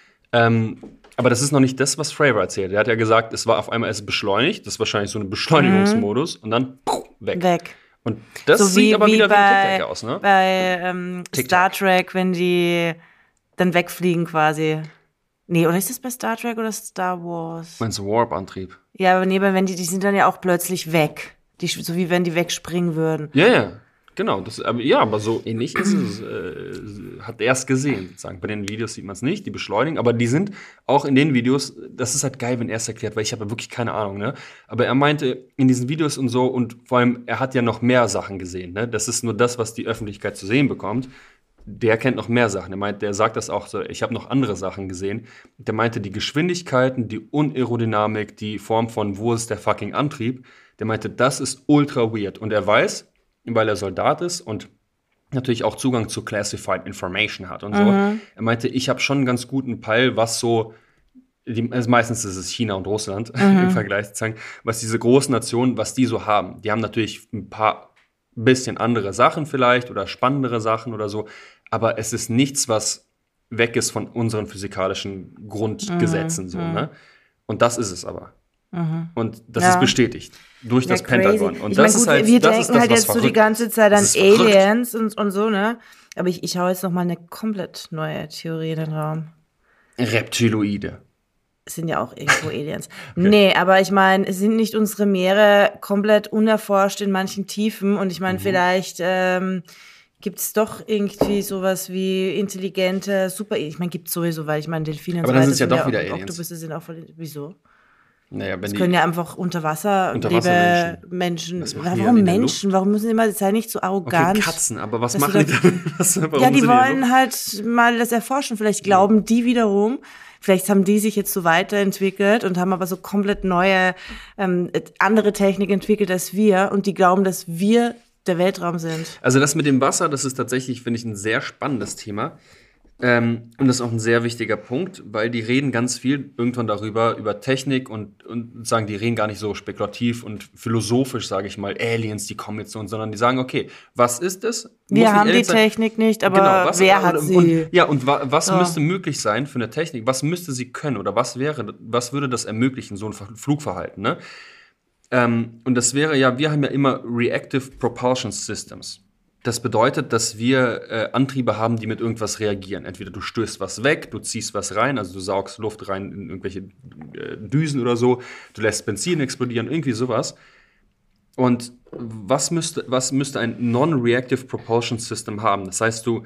Ähm, aber das ist noch nicht das, was Fravor erzählt. Er hat ja gesagt, es war auf einmal es beschleunigt. Das ist wahrscheinlich so ein Beschleunigungsmodus. Und dann puh, weg. weg. Und das So sieht wie, aber wie wieder wie ein bei, Tic-Tac aus, ne? bei ähm, Tic-Tac. Star Trek, wenn die dann wegfliegen quasi. Nee, oder ist das bei Star Trek oder Star Wars? Meinst du Warp-Antrieb? Ja, aber nee, aber wenn die, die sind dann ja auch plötzlich weg. Die, so wie wenn die wegspringen würden. Ja, ja. Genau, das, aber, ja, aber so ähnlich ist es, äh, hat er es gesehen, sozusagen. Bei den Videos sieht man es nicht, die beschleunigen, aber die sind auch in den Videos, das ist halt geil, wenn er es erklärt, weil ich habe wirklich keine Ahnung, ne? Aber er meinte, in diesen Videos und so, und vor allem, er hat ja noch mehr Sachen gesehen, ne? Das ist nur das, was die Öffentlichkeit zu sehen bekommt. Der kennt noch mehr Sachen. Er meint, der sagt das auch so, ich habe noch andere Sachen gesehen. Der meinte, die Geschwindigkeiten, die Unaerodynamik, die Form von, wo ist der fucking Antrieb, der meinte, das ist ultra weird. Und er weiß, weil er Soldat ist und natürlich auch Zugang zu Classified Information hat und so. Er meinte, ich habe schon einen ganz guten Peil, was so, die, also meistens ist es China und Russland im Vergleich sozusagen, was diese großen Nationen, was die so haben. Die haben natürlich ein paar bisschen andere Sachen vielleicht oder spannendere Sachen oder so, aber es ist nichts, was weg ist von unseren physikalischen Grundgesetzen, so, ne? Und das ist es aber. Und das Ja. ist bestätigt durch das Ja, Pentagon. crazy. Und ich das mein, ist gut, halt, wir das denken ist das, halt was jetzt so die verrückt. ganze Zeit an Das ist verrückt. Aliens und, und so, ne? Aber ich, ich hau jetzt noch mal eine komplett neue Theorie in den Raum. Reptiloide. Es sind ja auch irgendwo Aliens. Nee, aber ich meine, sind nicht unsere Meere komplett unerforscht in manchen Tiefen? Und ich meine, Mhm. vielleicht ähm, gibt es doch irgendwie sowas wie intelligente, super, ich meine, gibt es sowieso, weil ich meine, Delfine und Aber so dann weiter sind's ja sind doch wieder auch, Aliens. Oktopusse sind auch voll, wieso? Naja, wenn Es die, können ja einfach unter Wasser, Unterwassermenschen. lebe Menschen. Was machen die Warum dann in der Menschen? Warum müssen die immer, sei nicht so okay, arrogant. Katzen, aber was Dass machen du die da- dann? Was, warum Ja, die sind wollen so? halt mal das erforschen. Vielleicht glauben die wiederum, vielleicht haben die sich jetzt so weiterentwickelt und haben aber so komplett neue, ähm, andere Technik entwickelt als wir und die glauben, dass wir der Weltraum sind. Also das mit dem Wasser, das ist tatsächlich, finde ich, ein sehr spannendes Thema. Ähm, und das ist auch ein sehr wichtiger Punkt, weil die reden ganz viel irgendwann darüber, über Technik und, und sagen, die reden gar nicht so spekulativ und philosophisch, sage ich mal, Aliens, die kommen jetzt zu uns, sondern die sagen, okay, was ist es? Muss Wir nicht haben die Alien sein. Technik nicht, aber Genau, was, wer hat und, sie? Und, ja, und wa, was So. müsste möglich sein für eine Technik? Was müsste sie können oder was wäre, was würde das ermöglichen, so ein Ver- Flugverhalten, ne? Ähm, und das wäre ja, wir haben ja immer Reactive Propulsion Systems. Das bedeutet, dass wir äh, Antriebe haben, die mit irgendwas reagieren. Entweder du stößt was weg, du ziehst was rein, also du saugst Luft rein in irgendwelche äh, Düsen oder so, du lässt Benzin explodieren, irgendwie sowas. Und was müsste, was müsste ein Non-Reactive Propulsion System haben? Das heißt, du,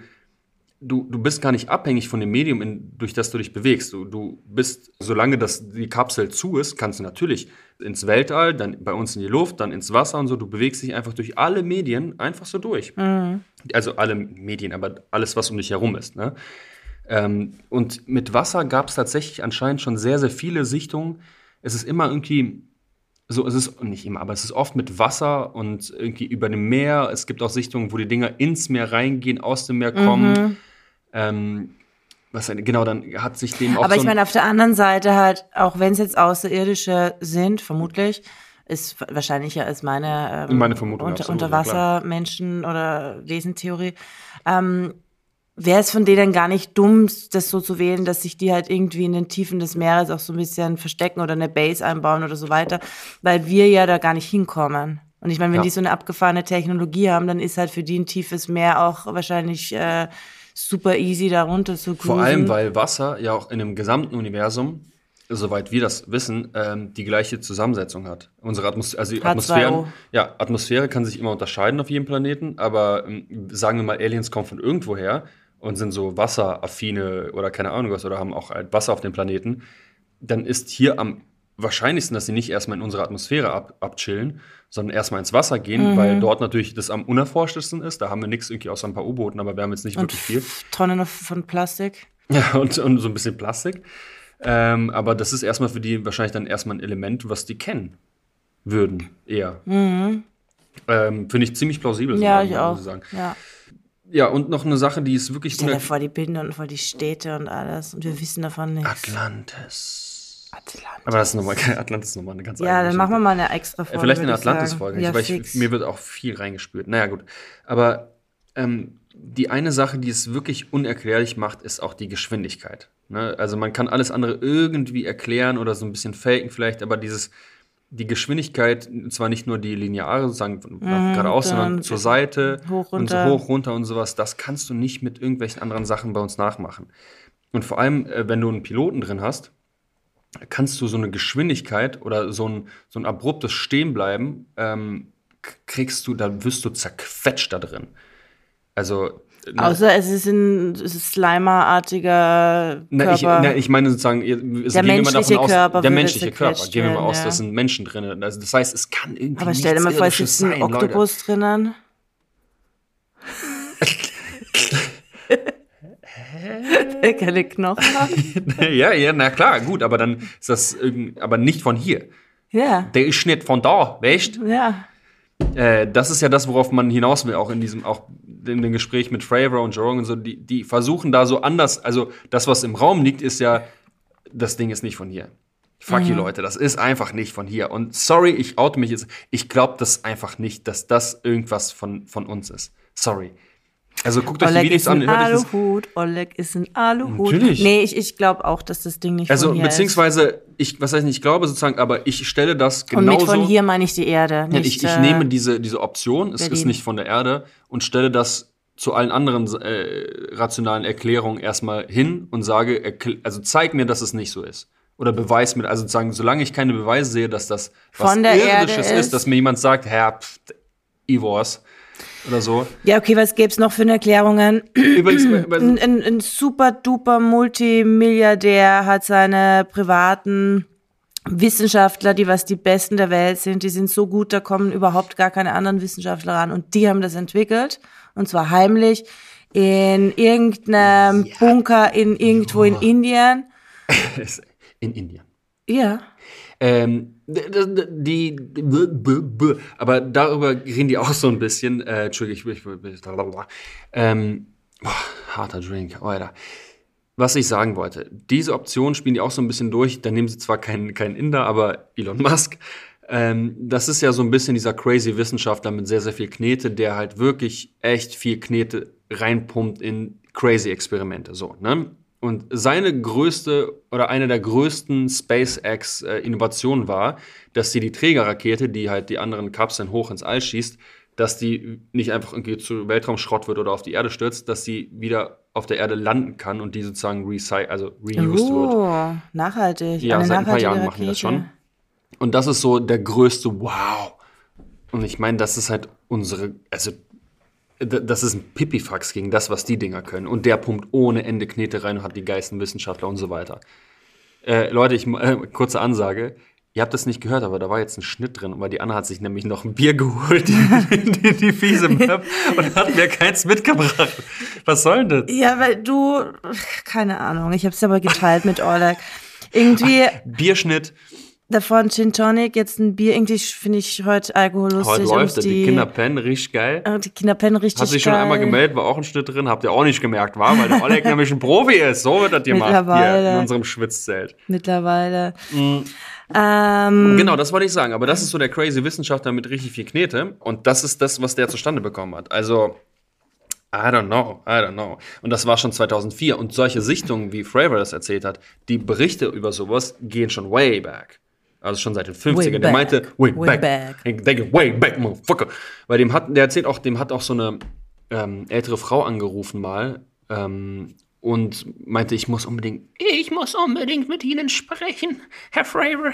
du, du bist gar nicht abhängig von dem Medium, in, durch das du dich bewegst. Du, du bist, solange das, die Kapsel zu ist, kannst du natürlich ins Weltall, dann bei uns in die Luft, dann ins Wasser und so. Du bewegst dich einfach durch alle Medien einfach so durch. Mhm. Also alle Medien, aber alles, was um dich herum ist. Ne? Ähm, und mit Wasser gab es tatsächlich anscheinend schon sehr, sehr viele Sichtungen. Es ist immer irgendwie so, es ist nicht immer, aber es ist oft mit Wasser und irgendwie über dem Meer. Es gibt auch Sichtungen, wo die Dinger ins Meer reingehen, aus dem Meer kommen. Mhm. Ähm, Was, genau, dann hat sich dem auch Aber so ich meine, auf der anderen Seite halt, auch wenn es jetzt Außerirdische sind, vermutlich, ist wahrscheinlicher als meine, ähm, meine Vermutung, unter, absolut, Unterwassermenschen- oder Wesentheorie, ähm, wäre es von denen gar nicht dumm, das so zu wählen, dass sich die halt irgendwie in den Tiefen des Meeres auch so ein bisschen verstecken oder eine Base einbauen oder so weiter, weil wir ja da gar nicht hinkommen. Und ich meine, wenn Ja. die so eine abgefahrene Technologie haben, dann ist halt für die ein tiefes Meer auch wahrscheinlich äh, super easy da runter zu cruisen. Vor allem, weil Wasser ja auch in dem gesamten Universum, soweit wir das wissen, ähm, die gleiche Zusammensetzung hat. Unsere Atmos- also die H zwei O. Atmosphäre, ja, Atmosphäre kann sich immer unterscheiden auf jedem Planeten, aber ähm, sagen wir mal, Aliens kommen von irgendwoher und sind so wasseraffine oder keine Ahnung was oder haben auch halt Wasser auf dem Planeten, dann ist hier am wahrscheinlichsten, dass sie nicht erstmal in unserer Atmosphäre ab, abchillen, sondern erstmal ins Wasser gehen, Mhm. weil dort natürlich das am unerforschtesten ist. Da haben wir nichts irgendwie außer ein paar U-Booten, aber wir haben jetzt nicht Und wirklich viel. Tonnen von Plastik. Ja, und, und so ein bisschen Plastik. Ähm, aber das ist erstmal für die wahrscheinlich dann erstmal ein Element, was die kennen würden, eher. Mhm. Ähm, Finde ich ziemlich plausibel. Ja, sogar, ich muss auch. sagen. Ja. Ja, und noch eine Sache, die ist wirklich Stell dir uner- vor, die Bilder und vor die Städte und alles. Und wir wissen davon nichts. Atlantis. Atlantis. Aber das ist nochmal, Atlantis ist nochmal eine ganz Ja, eigene dann machen wir Geschichte. mal eine extra Folge. Äh, Vielleicht eine würde ich sagen. Atlantis-Folge. Ja, weil ich, fix. mir wird auch viel reingespült. Naja, gut. Aber ähm, die eine Sache, die es wirklich unerklärlich macht, ist auch die Geschwindigkeit. Ne? Also man kann alles andere irgendwie erklären oder so ein bisschen faken vielleicht, aber dieses, die Geschwindigkeit, zwar nicht nur die lineare, sozusagen von nach geradeaus, dann sondern zur Seite hoch, und so runter. hoch, runter und sowas, das kannst du nicht mit irgendwelchen anderen Sachen bei uns nachmachen. Und vor allem, äh, wenn du einen Piloten drin hast, kannst du so eine Geschwindigkeit oder so ein, so ein abruptes Stehenbleiben, ähm, k- kriegst du, da wirst du zerquetscht da drin. Also, ne, Außer es ist ein es ist Slimer-artiger Körper. na, ich, na, ich meine sozusagen, ihr- es Der gehen wir mal menschliche davon aus, Körper der würde menschliche Körper, zerquetscht gehen wir mal werden, aus, ja. da sind Menschen drin. Also, das heißt, es kann irgendwie Aber stell dir mal nichts vor, es Irdisches ist ein sein, Leute. Oktopus drinnen. Der keine Knochen hat. ja, ja, na klar, gut, aber dann ist das irgend, aber nicht von hier. Ja, Der ist nicht von da, weißt? ja. Äh, das ist ja das, worauf man hinaus will, auch in diesem, auch in dem Gespräch mit Fravor und Joe Rogan und so, die, die versuchen da so anders, also das, was im Raum liegt, ist ja, das Ding ist nicht von hier. Fuck Mhm. you, Leute, das ist einfach nicht von hier. Und sorry, ich oute mich jetzt, ich glaube das einfach nicht, dass das irgendwas von, von uns ist. Sorry. Also guckt euch die Oleg Videos ist an, ein hört euch das. Aluhut. Oleg ist ein Aluhut. Natürlich. Nee, ich, ich glaube auch, dass das Ding nicht Also von hier beziehungsweise, ich, was heißt nicht, ich glaube sozusagen, aber ich stelle das ist. Und genauso. mit von hier meine ich die Erde. Ja, Nicht, ich, ich äh, nehme diese, diese Option, es ist Berlin. nicht von der Erde, und stelle das zu allen anderen äh, rationalen Erklärungen erstmal hin und sage, erkl- also zeig mir, dass es nicht so ist. Oder beweis mir, also sozusagen, solange ich keine Beweise sehe, dass das was Von der Erde Irdisches ist. ist, dass mir jemand sagt, Herr, pff, Ivors oder so. Ja, okay, was gäbe es noch für eine Erklärungen? Übrigens, bei- Ein, ein, ein super duper Multimilliardär hat seine privaten Wissenschaftler, die was die Besten der Welt sind, die sind so gut, da kommen überhaupt gar keine anderen Wissenschaftler ran. Und die haben das entwickelt. Und zwar heimlich in irgendeinem Bunker in irgendwo in Indien. in Indien. Ja. Ähm, d- d- die, b- b- b- aber darüber reden die auch so ein bisschen. Äh, Entschuldigung, ich, ich, ich ähm, boah, harter Drink, Alter. Was ich sagen wollte, diese Option spielen die auch so ein bisschen durch. Da nehmen sie zwar keinen kein Inder, aber Elon Musk. Ähm, das ist ja so ein bisschen dieser crazy Wissenschaftler mit sehr, sehr viel Knete, der halt wirklich echt viel Knete reinpumpt in crazy Experimente. So, ne? Und seine größte oder eine der größten SpaceX-Innovationen war, dass sie die Trägerrakete, die halt die anderen Kapseln hoch ins All schießt, dass die nicht einfach irgendwie zu Weltraumschrott wird oder auf die Erde stürzt, dass sie wieder auf der Erde landen kann und die sozusagen recyc- also reused oh, wird. Nachhaltig. Ja, Eine seit ein paar Jahren nachhaltige machen die das Rakete. schon. Und das ist so der größte Wow. Und ich meine, das ist halt unsere, also d- das ist ein Pipifax gegen das, was die Dinger können. Und der pumpt ohne Ende Knete rein und hat die geilsten Wissenschaftler und so weiter. Äh, Leute, ich, äh, kurze Ansage. Ihr habt das nicht gehört, aber da war jetzt ein Schnitt drin, weil die Anna hat sich nämlich noch ein Bier geholt, die, die, die fiese Möb, und hat mir keins mitgebracht. Was soll denn das? Ja, weil du, keine Ahnung, ich habe es aber geteilt mit Oleg. Irgendwie Bierschnitt. davor ein Gin Tonic, jetzt ein Bier. Irgendwie finde ich heute Alkohol lustig. Heute läuft und die, die Kinder pennen, richtig geil. äh, Die Kinder pennen richtig Hat sich schon geil. einmal gemeldet, war auch ein Schnitt drin, habt ihr auch nicht gemerkt, war, weil der Oleg nämlich ein Profi ist. So wird das gemacht hier Mittlerweile. in unserem Schwitzzelt. Mittlerweile. Ähm, Genau, das wollte ich sagen. Aber das ist so der crazy Wissenschaftler mit richtig viel Knete. Und das ist das, was der zustande bekommen hat. Also, I don't know, I don't know. Und das war schon zweitausendvier. Und solche Sichtungen, wie Fravor das erzählt hat, die Berichte über sowas gehen schon way back. Also schon seit den fünfzigern. Der back. meinte, way, Way back. back. Hey, they get way back, motherfucker. Weil dem hat, der erzählt auch, dem hat auch so eine ähm, ältere Frau angerufen mal ähm, und meinte, ich muss unbedingt, ich muss unbedingt mit Ihnen sprechen, Herr Fravor.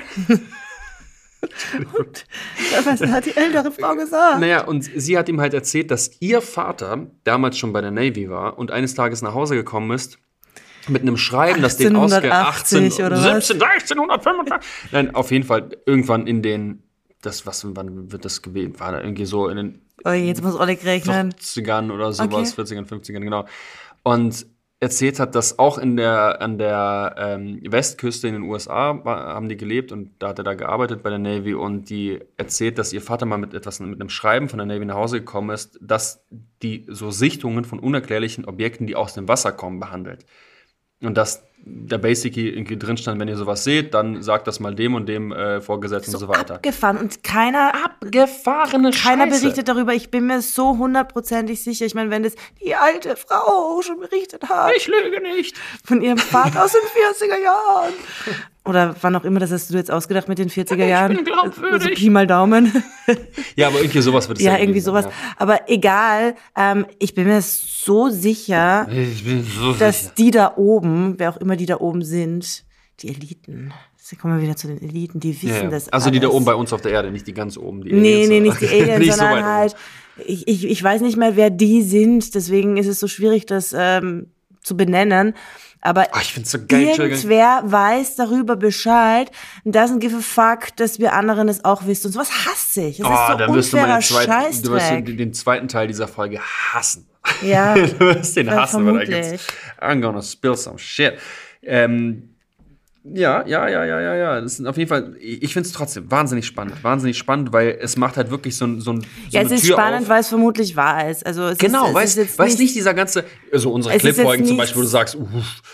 was hat die ältere Frau gesagt? Naja, und sie hat ihm halt erzählt, dass ihr Vater damals schon bei der Navy war und eines Tages nach Hause gekommen ist mit einem Schreiben, das den ausge achtzehnhundertachtzig oder was? siebzehn, sechzehnhundertfünfundachtzig Nein, auf jeden Fall irgendwann in den, das, was, wann wird das gewesen? War da irgendwie so in den Oh, jetzt muss Oleg rechnen. vierzigern oder sowas, Okay. vierzigern, fünfzigern, genau. Und erzählt hat, dass auch in der, an der ähm, Westküste in den U S A war, haben die gelebt und da hat er da gearbeitet bei der Navy und die erzählt, dass ihr Vater mal mit etwas, mit einem Schreiben von der Navy nach Hause gekommen ist, dass die so Sichtungen von unerklärlichen Objekten, die aus dem Wasser kommen, behandelt. Und dass da basically irgendwie drin stand, wenn ihr sowas seht, dann sagt das mal dem und dem äh, Vorgesetzten und so weiter. Abgefahren und keiner, Abgefahrene keiner Scheiße. berichtet darüber. Ich bin mir so hundertprozentig sicher. Ich meine, wenn das die alte Frau schon berichtet hat Ich lüge nicht. von ihrem Vater aus den vierziger Jahren. Oder wann auch immer, das hast du jetzt ausgedacht mit den vierziger Jahren. bin glaubwürdig. Also Pi mal Daumen. Ja, aber irgendwie sowas wird es Ja, ja irgendwie gewesen sowas. sein, Aber egal, ähm, ich bin mir so sicher, ja. Ich bin so dass sicher. die da oben, wer auch immer die da oben sind, die Eliten, jetzt kommen wir wieder zu den Eliten, die wissen Ja, ja. das Also die da alles. oben bei uns auf der Erde, nicht die ganz oben. Die Nee, Aliens, nee, oder? nicht die Aliens, Nicht so sondern weit halt, ich, ich, ich weiß nicht mehr, wer die sind, deswegen ist es so schwierig, das ähm, zu benennen. Aber Oh, ich find's so geil, Entschuldigung. irgendwer weiß darüber Bescheid. Und doesn't give a fuck, dass wir anderen es auch wissen. Und sowas hasse ich. Das Oh, ist so dann wirst du, unfairer mal den zweiten, du wirst Scheißdreck. den, den zweiten Teil dieser Folge hassen. Ja, du wirst den ja, hassen, weil da vermutlich. gibt's I'm gonna spill some shit. Ähm, ja, ja, ja, ja, ja, ja. Das ist auf jeden Fall, ich ich find's trotzdem wahnsinnig spannend. Wahnsinnig spannend, weil es macht halt wirklich so, ein- so, ein- so Ja, eine es ist Tür spannend, auf. weil es vermutlich wahr ist. Also es Genau, ist, es weißt ist jetzt weißt nicht, nicht dieser ganze, also unsere Es ist Clipfolgen jetzt zum nicht- Beispiel, wo du sagst, uff,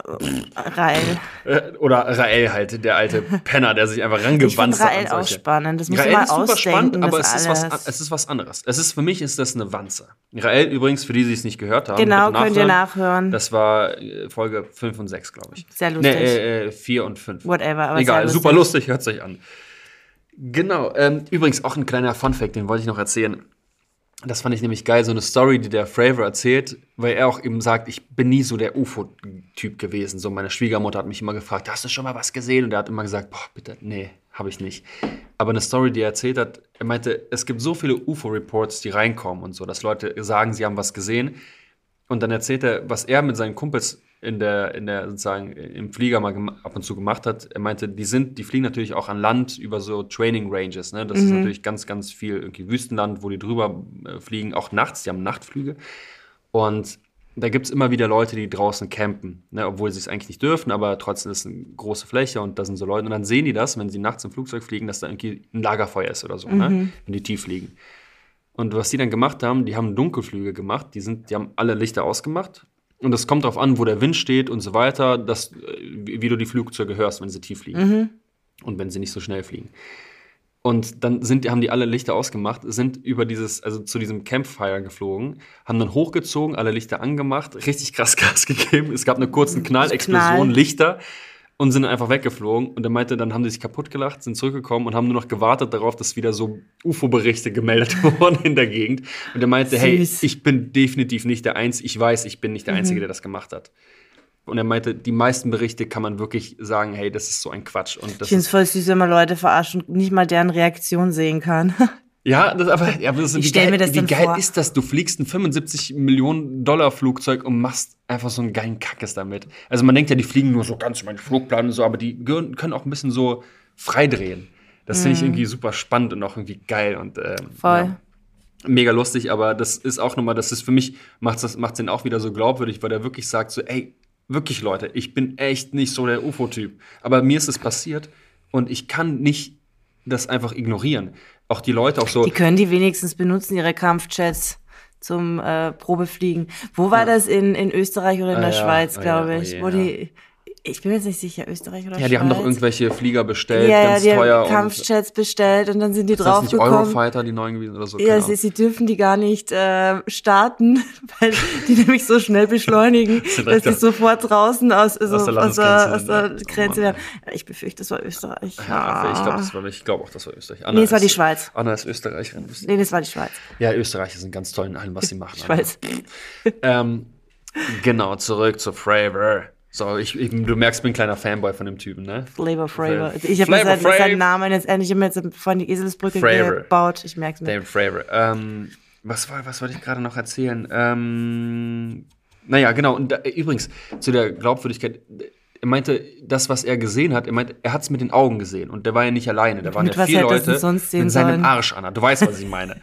Rael. äh, oder Rael halt, der alte Penner, der sich einfach Ich finde rangewanzt hat. Rael an auch solche- spannend. Das muss Rael man mal ist super ausdenken, spannend, aber das es ist, was, alles. es ist was anderes. Es ist, für mich ist das eine Wanze. Rael übrigens, für die, die es nicht gehört haben, Genau, bitte könnt ihr nachhören. Das war äh, Folge fünf und sechs, glaube ich. Sehr lustig. Nee, äh, vier und fünf. Whatever, aber Egal, sehr super lustig. lustig, hört sich an. Genau, ähm, übrigens auch ein kleiner Funfact, den wollte ich noch erzählen. Das fand ich nämlich geil, so eine Story, die der Fravor erzählt, weil er auch eben sagt, ich bin nie so der U F O-Typ gewesen. So, meine Schwiegermutter hat mich immer gefragt, hast du schon mal was gesehen? Und er hat immer gesagt, boah, bitte, nee, habe ich nicht. Aber eine Story, die er erzählt hat, er meinte, es gibt so viele U F O-Reports, die reinkommen und so, dass Leute sagen, sie haben was gesehen. Und dann erzählt er, was er mit seinen Kumpels in der, in der sozusagen im Flieger mal gem- ab und zu gemacht hat. Er meinte, die sind, die fliegen natürlich auch an Land über so Training Ranges. Ne? Das ist natürlich ganz, ganz viel irgendwie Wüstenland, wo die drüber äh, fliegen, auch nachts. Die haben Nachtflüge. Und da gibt es immer wieder Leute, die draußen campen, ne? Obwohl sie es eigentlich nicht dürfen, aber trotzdem ist es eine große Fläche und da sind so Leute. Und dann sehen die das, wenn sie nachts im Flugzeug fliegen, dass da irgendwie ein Lagerfeuer ist oder so, ne? Wenn die tief fliegen. Und was die dann gemacht haben, die haben Dunkelflüge gemacht, die, sind, die haben alle Lichter ausgemacht Und das kommt darauf an, wo der Wind steht und so weiter, dass, wie, wie du die Flugzeuge hörst, wenn sie tief fliegen. Mhm. Und wenn sie nicht so schnell fliegen. Und dann sind, haben die alle Lichter ausgemacht, sind über dieses, also zu diesem Campfire geflogen, haben dann hochgezogen, alle Lichter angemacht, richtig krass Gas gegeben. Es gab eine kurze Knallexplosion, Knall. Lichter und sind dann einfach weggeflogen. Und er meinte, dann haben die sich kaputt gelacht, sind zurückgekommen und haben nur noch gewartet darauf, dass wieder so U F O-Berichte gemeldet wurden in der Gegend. Und er meinte, Süß. hey, ich bin definitiv nicht der Einzige, ich weiß, ich bin nicht der Einzige, der das gemacht hat. Und er meinte, die meisten Berichte kann man wirklich sagen, hey, das ist so ein Quatsch. Und das Ich finde es ist, voll süß, wenn man Leute verarscht und nicht mal deren Reaktion sehen kann. ja, das, aber, ja, aber das, Ich wie stell geil, mir das wie dann geil vor. ist das? Du fliegst ein fünfundsiebzig Millionen Dollar Flugzeug und machst einfach so einen geilen Kackes damit. Also man denkt ja, die fliegen nur so ganz meine Flugplan und so, aber die gehören- können auch ein bisschen so freidrehen. Das finde ich irgendwie super spannend und auch irgendwie geil und ähm, Voll. ja, mega lustig. Aber das ist auch nochmal, das ist für mich macht das macht's den auch wieder so glaubwürdig, weil der wirklich sagt so, ey, wirklich Leute, ich bin echt nicht so der U F O-Typ, aber mir ist es passiert und ich kann nicht das einfach ignorieren. Auch die Leute auch so. Die können die wenigstens benutzen, ihre Kampfjets zum äh, Probefliegen. Wo war das? In, in Österreich oder in Ah, der ja. Schweiz, Ah, glaube ja. Oh ich. je, wo ja. die, ich bin mir jetzt nicht sicher, Österreich oder Ja, Schweiz. die haben doch irgendwelche Flieger bestellt, ja, ja, ganz die teuer. haben Kampfjets bestellt und dann sind die und ist das nicht draufgekommen. Eurofighter, die neuen gewesen oder so? Ja, Keine sie, Ahnung. sie dürfen die gar nicht äh, starten, weil die nämlich so schnell beschleunigen, Sind dass recht die da- sofort draußen aus, also Aus der aus der, Landesgrenze aus der sind, ja. Grenze Oh Mann, werden. Ich befürchte, das war Österreich. Ja, ich glaube, das war, ich glaube auch, das war Österreich. Anna Nee, es war die ist- Schweiz. Anna ist Österreicherin. Nee, das war die Schweiz. Ja, Österreicher sind ganz toll in allem, was sie machen. Schweiz. Ähm, genau, zurück zu Fravor. So, ich, ich, du merkst, ich bin ein kleiner Fanboy von dem Typen, ne? Flavor Fravor. Flavor Ich habe mir seinen, Flav. seinen Namen jetzt endlich immer jetzt von die Eselsbrücke Fravor. gebaut. Ich merke es mir. David Fravor. Ähm, was, war, was wollte ich gerade noch erzählen? Ähm, naja, genau. Und da, übrigens, zu der Glaubwürdigkeit. Er meinte, das, was er gesehen hat, er meinte, er hat es mit den Augen gesehen. Und der war ja nicht alleine. Da waren Mit ja was vier hätte er es denn Leute sonst sehen mit seinem sollen? Arsch, Anna. Du weißt, was ich meine.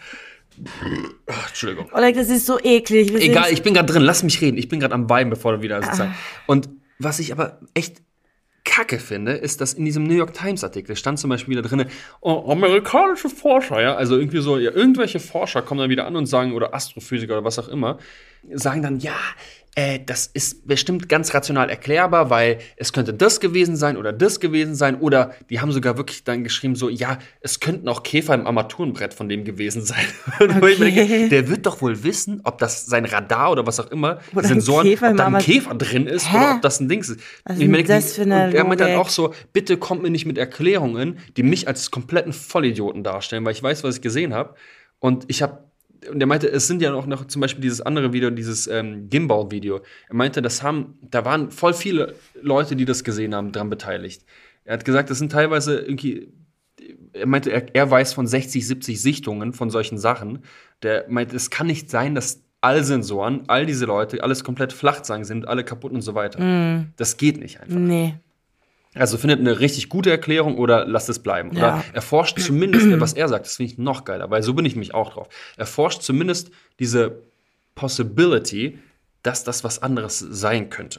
Ach, Entschuldigung. Oleg, das ist so eklig. Wir Egal, sind- ich bin gerade drin. Lass mich reden. Ich bin gerade am Weinen, bevor du wieder alles sagst. Und was ich aber echt kacke finde, ist, dass in diesem New York Times Artikel stand zum Beispiel wieder drin, oh, amerikanische Forscher, ja, also irgendwie so, ja, irgendwelche Forscher kommen dann wieder an und sagen, oder Astrophysiker oder was auch immer, sagen dann, ja, äh, das ist bestimmt ganz rational erklärbar, weil es könnte das gewesen sein oder das gewesen sein, oder die haben sogar wirklich dann geschrieben so, ja, es könnten auch Käfer im Armaturenbrett von dem gewesen sein. Und wo ich mir denke, der wird doch wohl wissen, ob das sein Radar oder was auch immer, Oder ein Sensoren, Käfer ob im da ein Armat- Käfer drin ist Hä? oder ob das ein Ding ist. Was Ich mir ist denke, das für eine und er meint dann Logik? auch so, bitte kommt mir nicht mit Erklärungen, die mich als kompletten Vollidioten darstellen, weil ich weiß, was ich gesehen habe. Und ich habe Und er meinte, es sind ja auch noch zum Beispiel dieses andere Video, dieses ähm, Gimbal-Video. Er meinte, das haben, da waren voll viele Leute, die das gesehen haben, dran beteiligt. Er hat gesagt, das sind teilweise irgendwie, er meinte, er, er weiß von sechzig, siebzig Sichtungen von solchen Sachen. Der meinte, es kann nicht sein, dass all Sensoren, all diese Leute, alles komplett flach sagen, sind alle kaputt und so weiter. Das geht nicht einfach. Nee. Also findet eine richtig gute Erklärung oder lasst es bleiben. Oder Ja. erforscht zumindest, was er sagt, das finde ich noch geiler, weil so bin ich mich auch drauf. Erforscht zumindest diese Possibility, dass das was anderes sein könnte.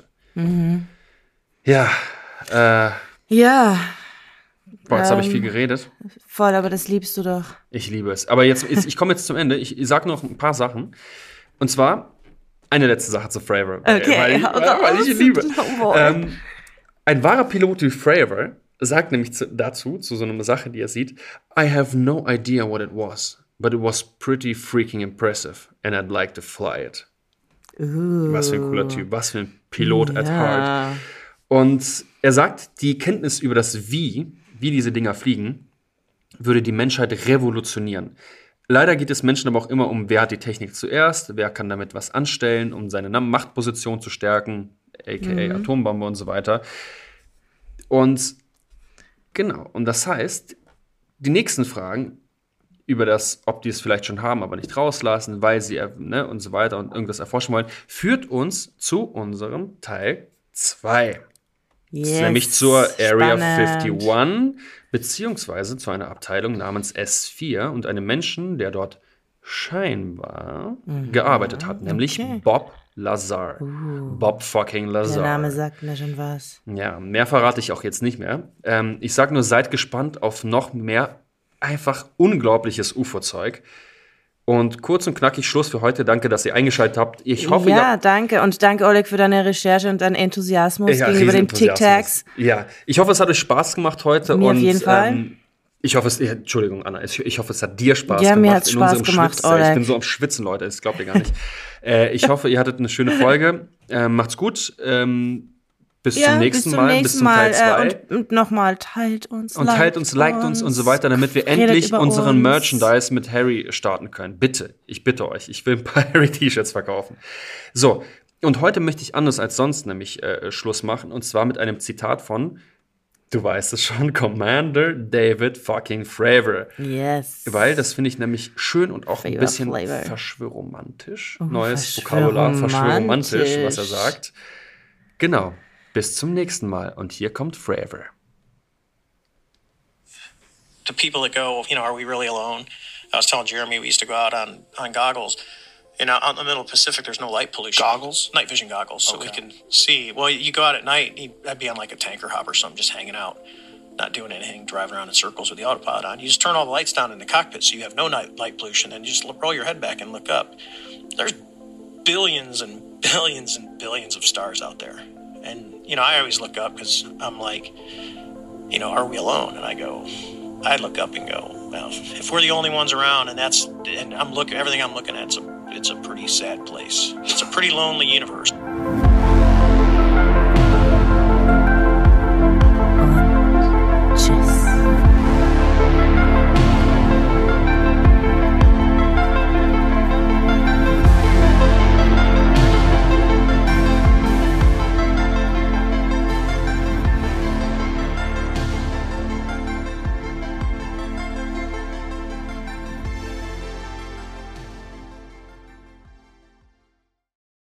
Ja, äh, Ja, boah, jetzt habe ich Ähm. viel geredet. voll, aber das liebst du doch. Ich liebe es. Aber jetzt, jetzt ich komme jetzt zum Ende. Ich, ich sage noch ein paar Sachen. Und zwar eine letzte Sache zu Fravor. Weil, Okay, weil, ich, hau weil, weil ich ihn raus. liebe. Boah. Ähm, ein wahrer Pilot wie Fravor sagt nämlich zu, dazu, zu so einer Sache, die er sieht, I have no idea what it was, but it was pretty freaking impressive and I'd like to fly it. Was für ein cooler Typ, was für ein Pilot at heart. Ja. Und er sagt, die Kenntnis über das Wie, wie diese Dinger fliegen, würde die Menschheit revolutionieren. Leider geht es Menschen aber auch immer um, wer hat die Technik zuerst, wer kann damit was anstellen, um seine Machtposition zu stärken, aka Atombombe und so weiter. Und genau, und das heißt, die nächsten Fragen über das, ob die es vielleicht schon haben, aber nicht rauslassen, weil sie, ne, und so weiter und irgendwas erforschen wollen, führt uns zu unserem Teil zwei. Yes. Nämlich zur Area Spannend. einundfünfzig, beziehungsweise zu einer Abteilung namens S vier und einem Menschen, der dort scheinbar gearbeitet hat, nämlich okay. Bob Lazar. Bob fucking Der Lazar. Name sagt mir schon was. Ja, mehr verrate ich auch jetzt nicht mehr. Ähm, ich sag nur, seid gespannt auf noch mehr einfach unglaubliches U F O-Zeug. Und kurz und knackig Schluss für heute. Danke, dass ihr eingeschaltet habt. Ich hoffe, ja, ihr habt danke. Und danke, Oleg, für deine Recherche und deinen Enthusiasmus ja, gegenüber den Riesenenthusiasmus. Tic-Tacs. Ja, ich hoffe, es hat euch Spaß gemacht heute. Mir und, auf jeden Fall. Ähm, ich hoffe, es, ja, Entschuldigung, Anna, ich, ich hoffe, es hat dir Spaß Ja, gemacht. mir hat's in Spaß unserem gemacht, Schwitzzelt. Ich Oleg. bin so am Schwitzen, Leute, das glaubt ihr gar nicht. äh, ich hoffe, ihr hattet eine schöne Folge. Ähm, macht's gut. Ähm, bis Ja, zum nächsten bis zum Mal, nächsten bis zum Mal. Teil zwei. Äh, und und nochmal, teilt uns, Und teilt uns, liked uns und so weiter, damit wir redet endlich über unseren uns. Merchandise mit Harry starten können. Bitte, ich bitte euch, ich will ein paar Harry-T-Shirts verkaufen. So, und heute möchte ich anders als sonst nämlich äh, Schluss machen, und zwar mit einem Zitat von, du weißt es schon, Commander David fucking Fravor. Yes. Weil das finde ich nämlich schön und auch ein Flavor, bisschen Flavor. verschwörromantisch. Oh, Neues Vokabular, verschwörromantisch. verschwörromantisch, was er sagt. Genau. Bis zum nächsten Mal. Und hier kommt Fravor. To people that go, you know, are we really alone? I was telling Jeremy we used to go out on, on goggles. You know, out in the middle of the Pacific, there's no light pollution. Goggles? Night vision goggles, so Okay. we can see. Well, you go out at night, I'd be on like a tanker hop or something, just hanging out, not doing anything, driving around in circles with the autopilot on. You just turn all the lights down in the cockpit so you have no night light pollution, and you just roll your head back and look up. There's billions and billions and billions of stars out there. And, you know, I always look up because I'm like, you know, are we alone? And I go, I look up and go, well, if we're the only ones around, and that's, and I'm looking, everything I'm looking at, it's a, it's a pretty sad place. It's a pretty lonely universe.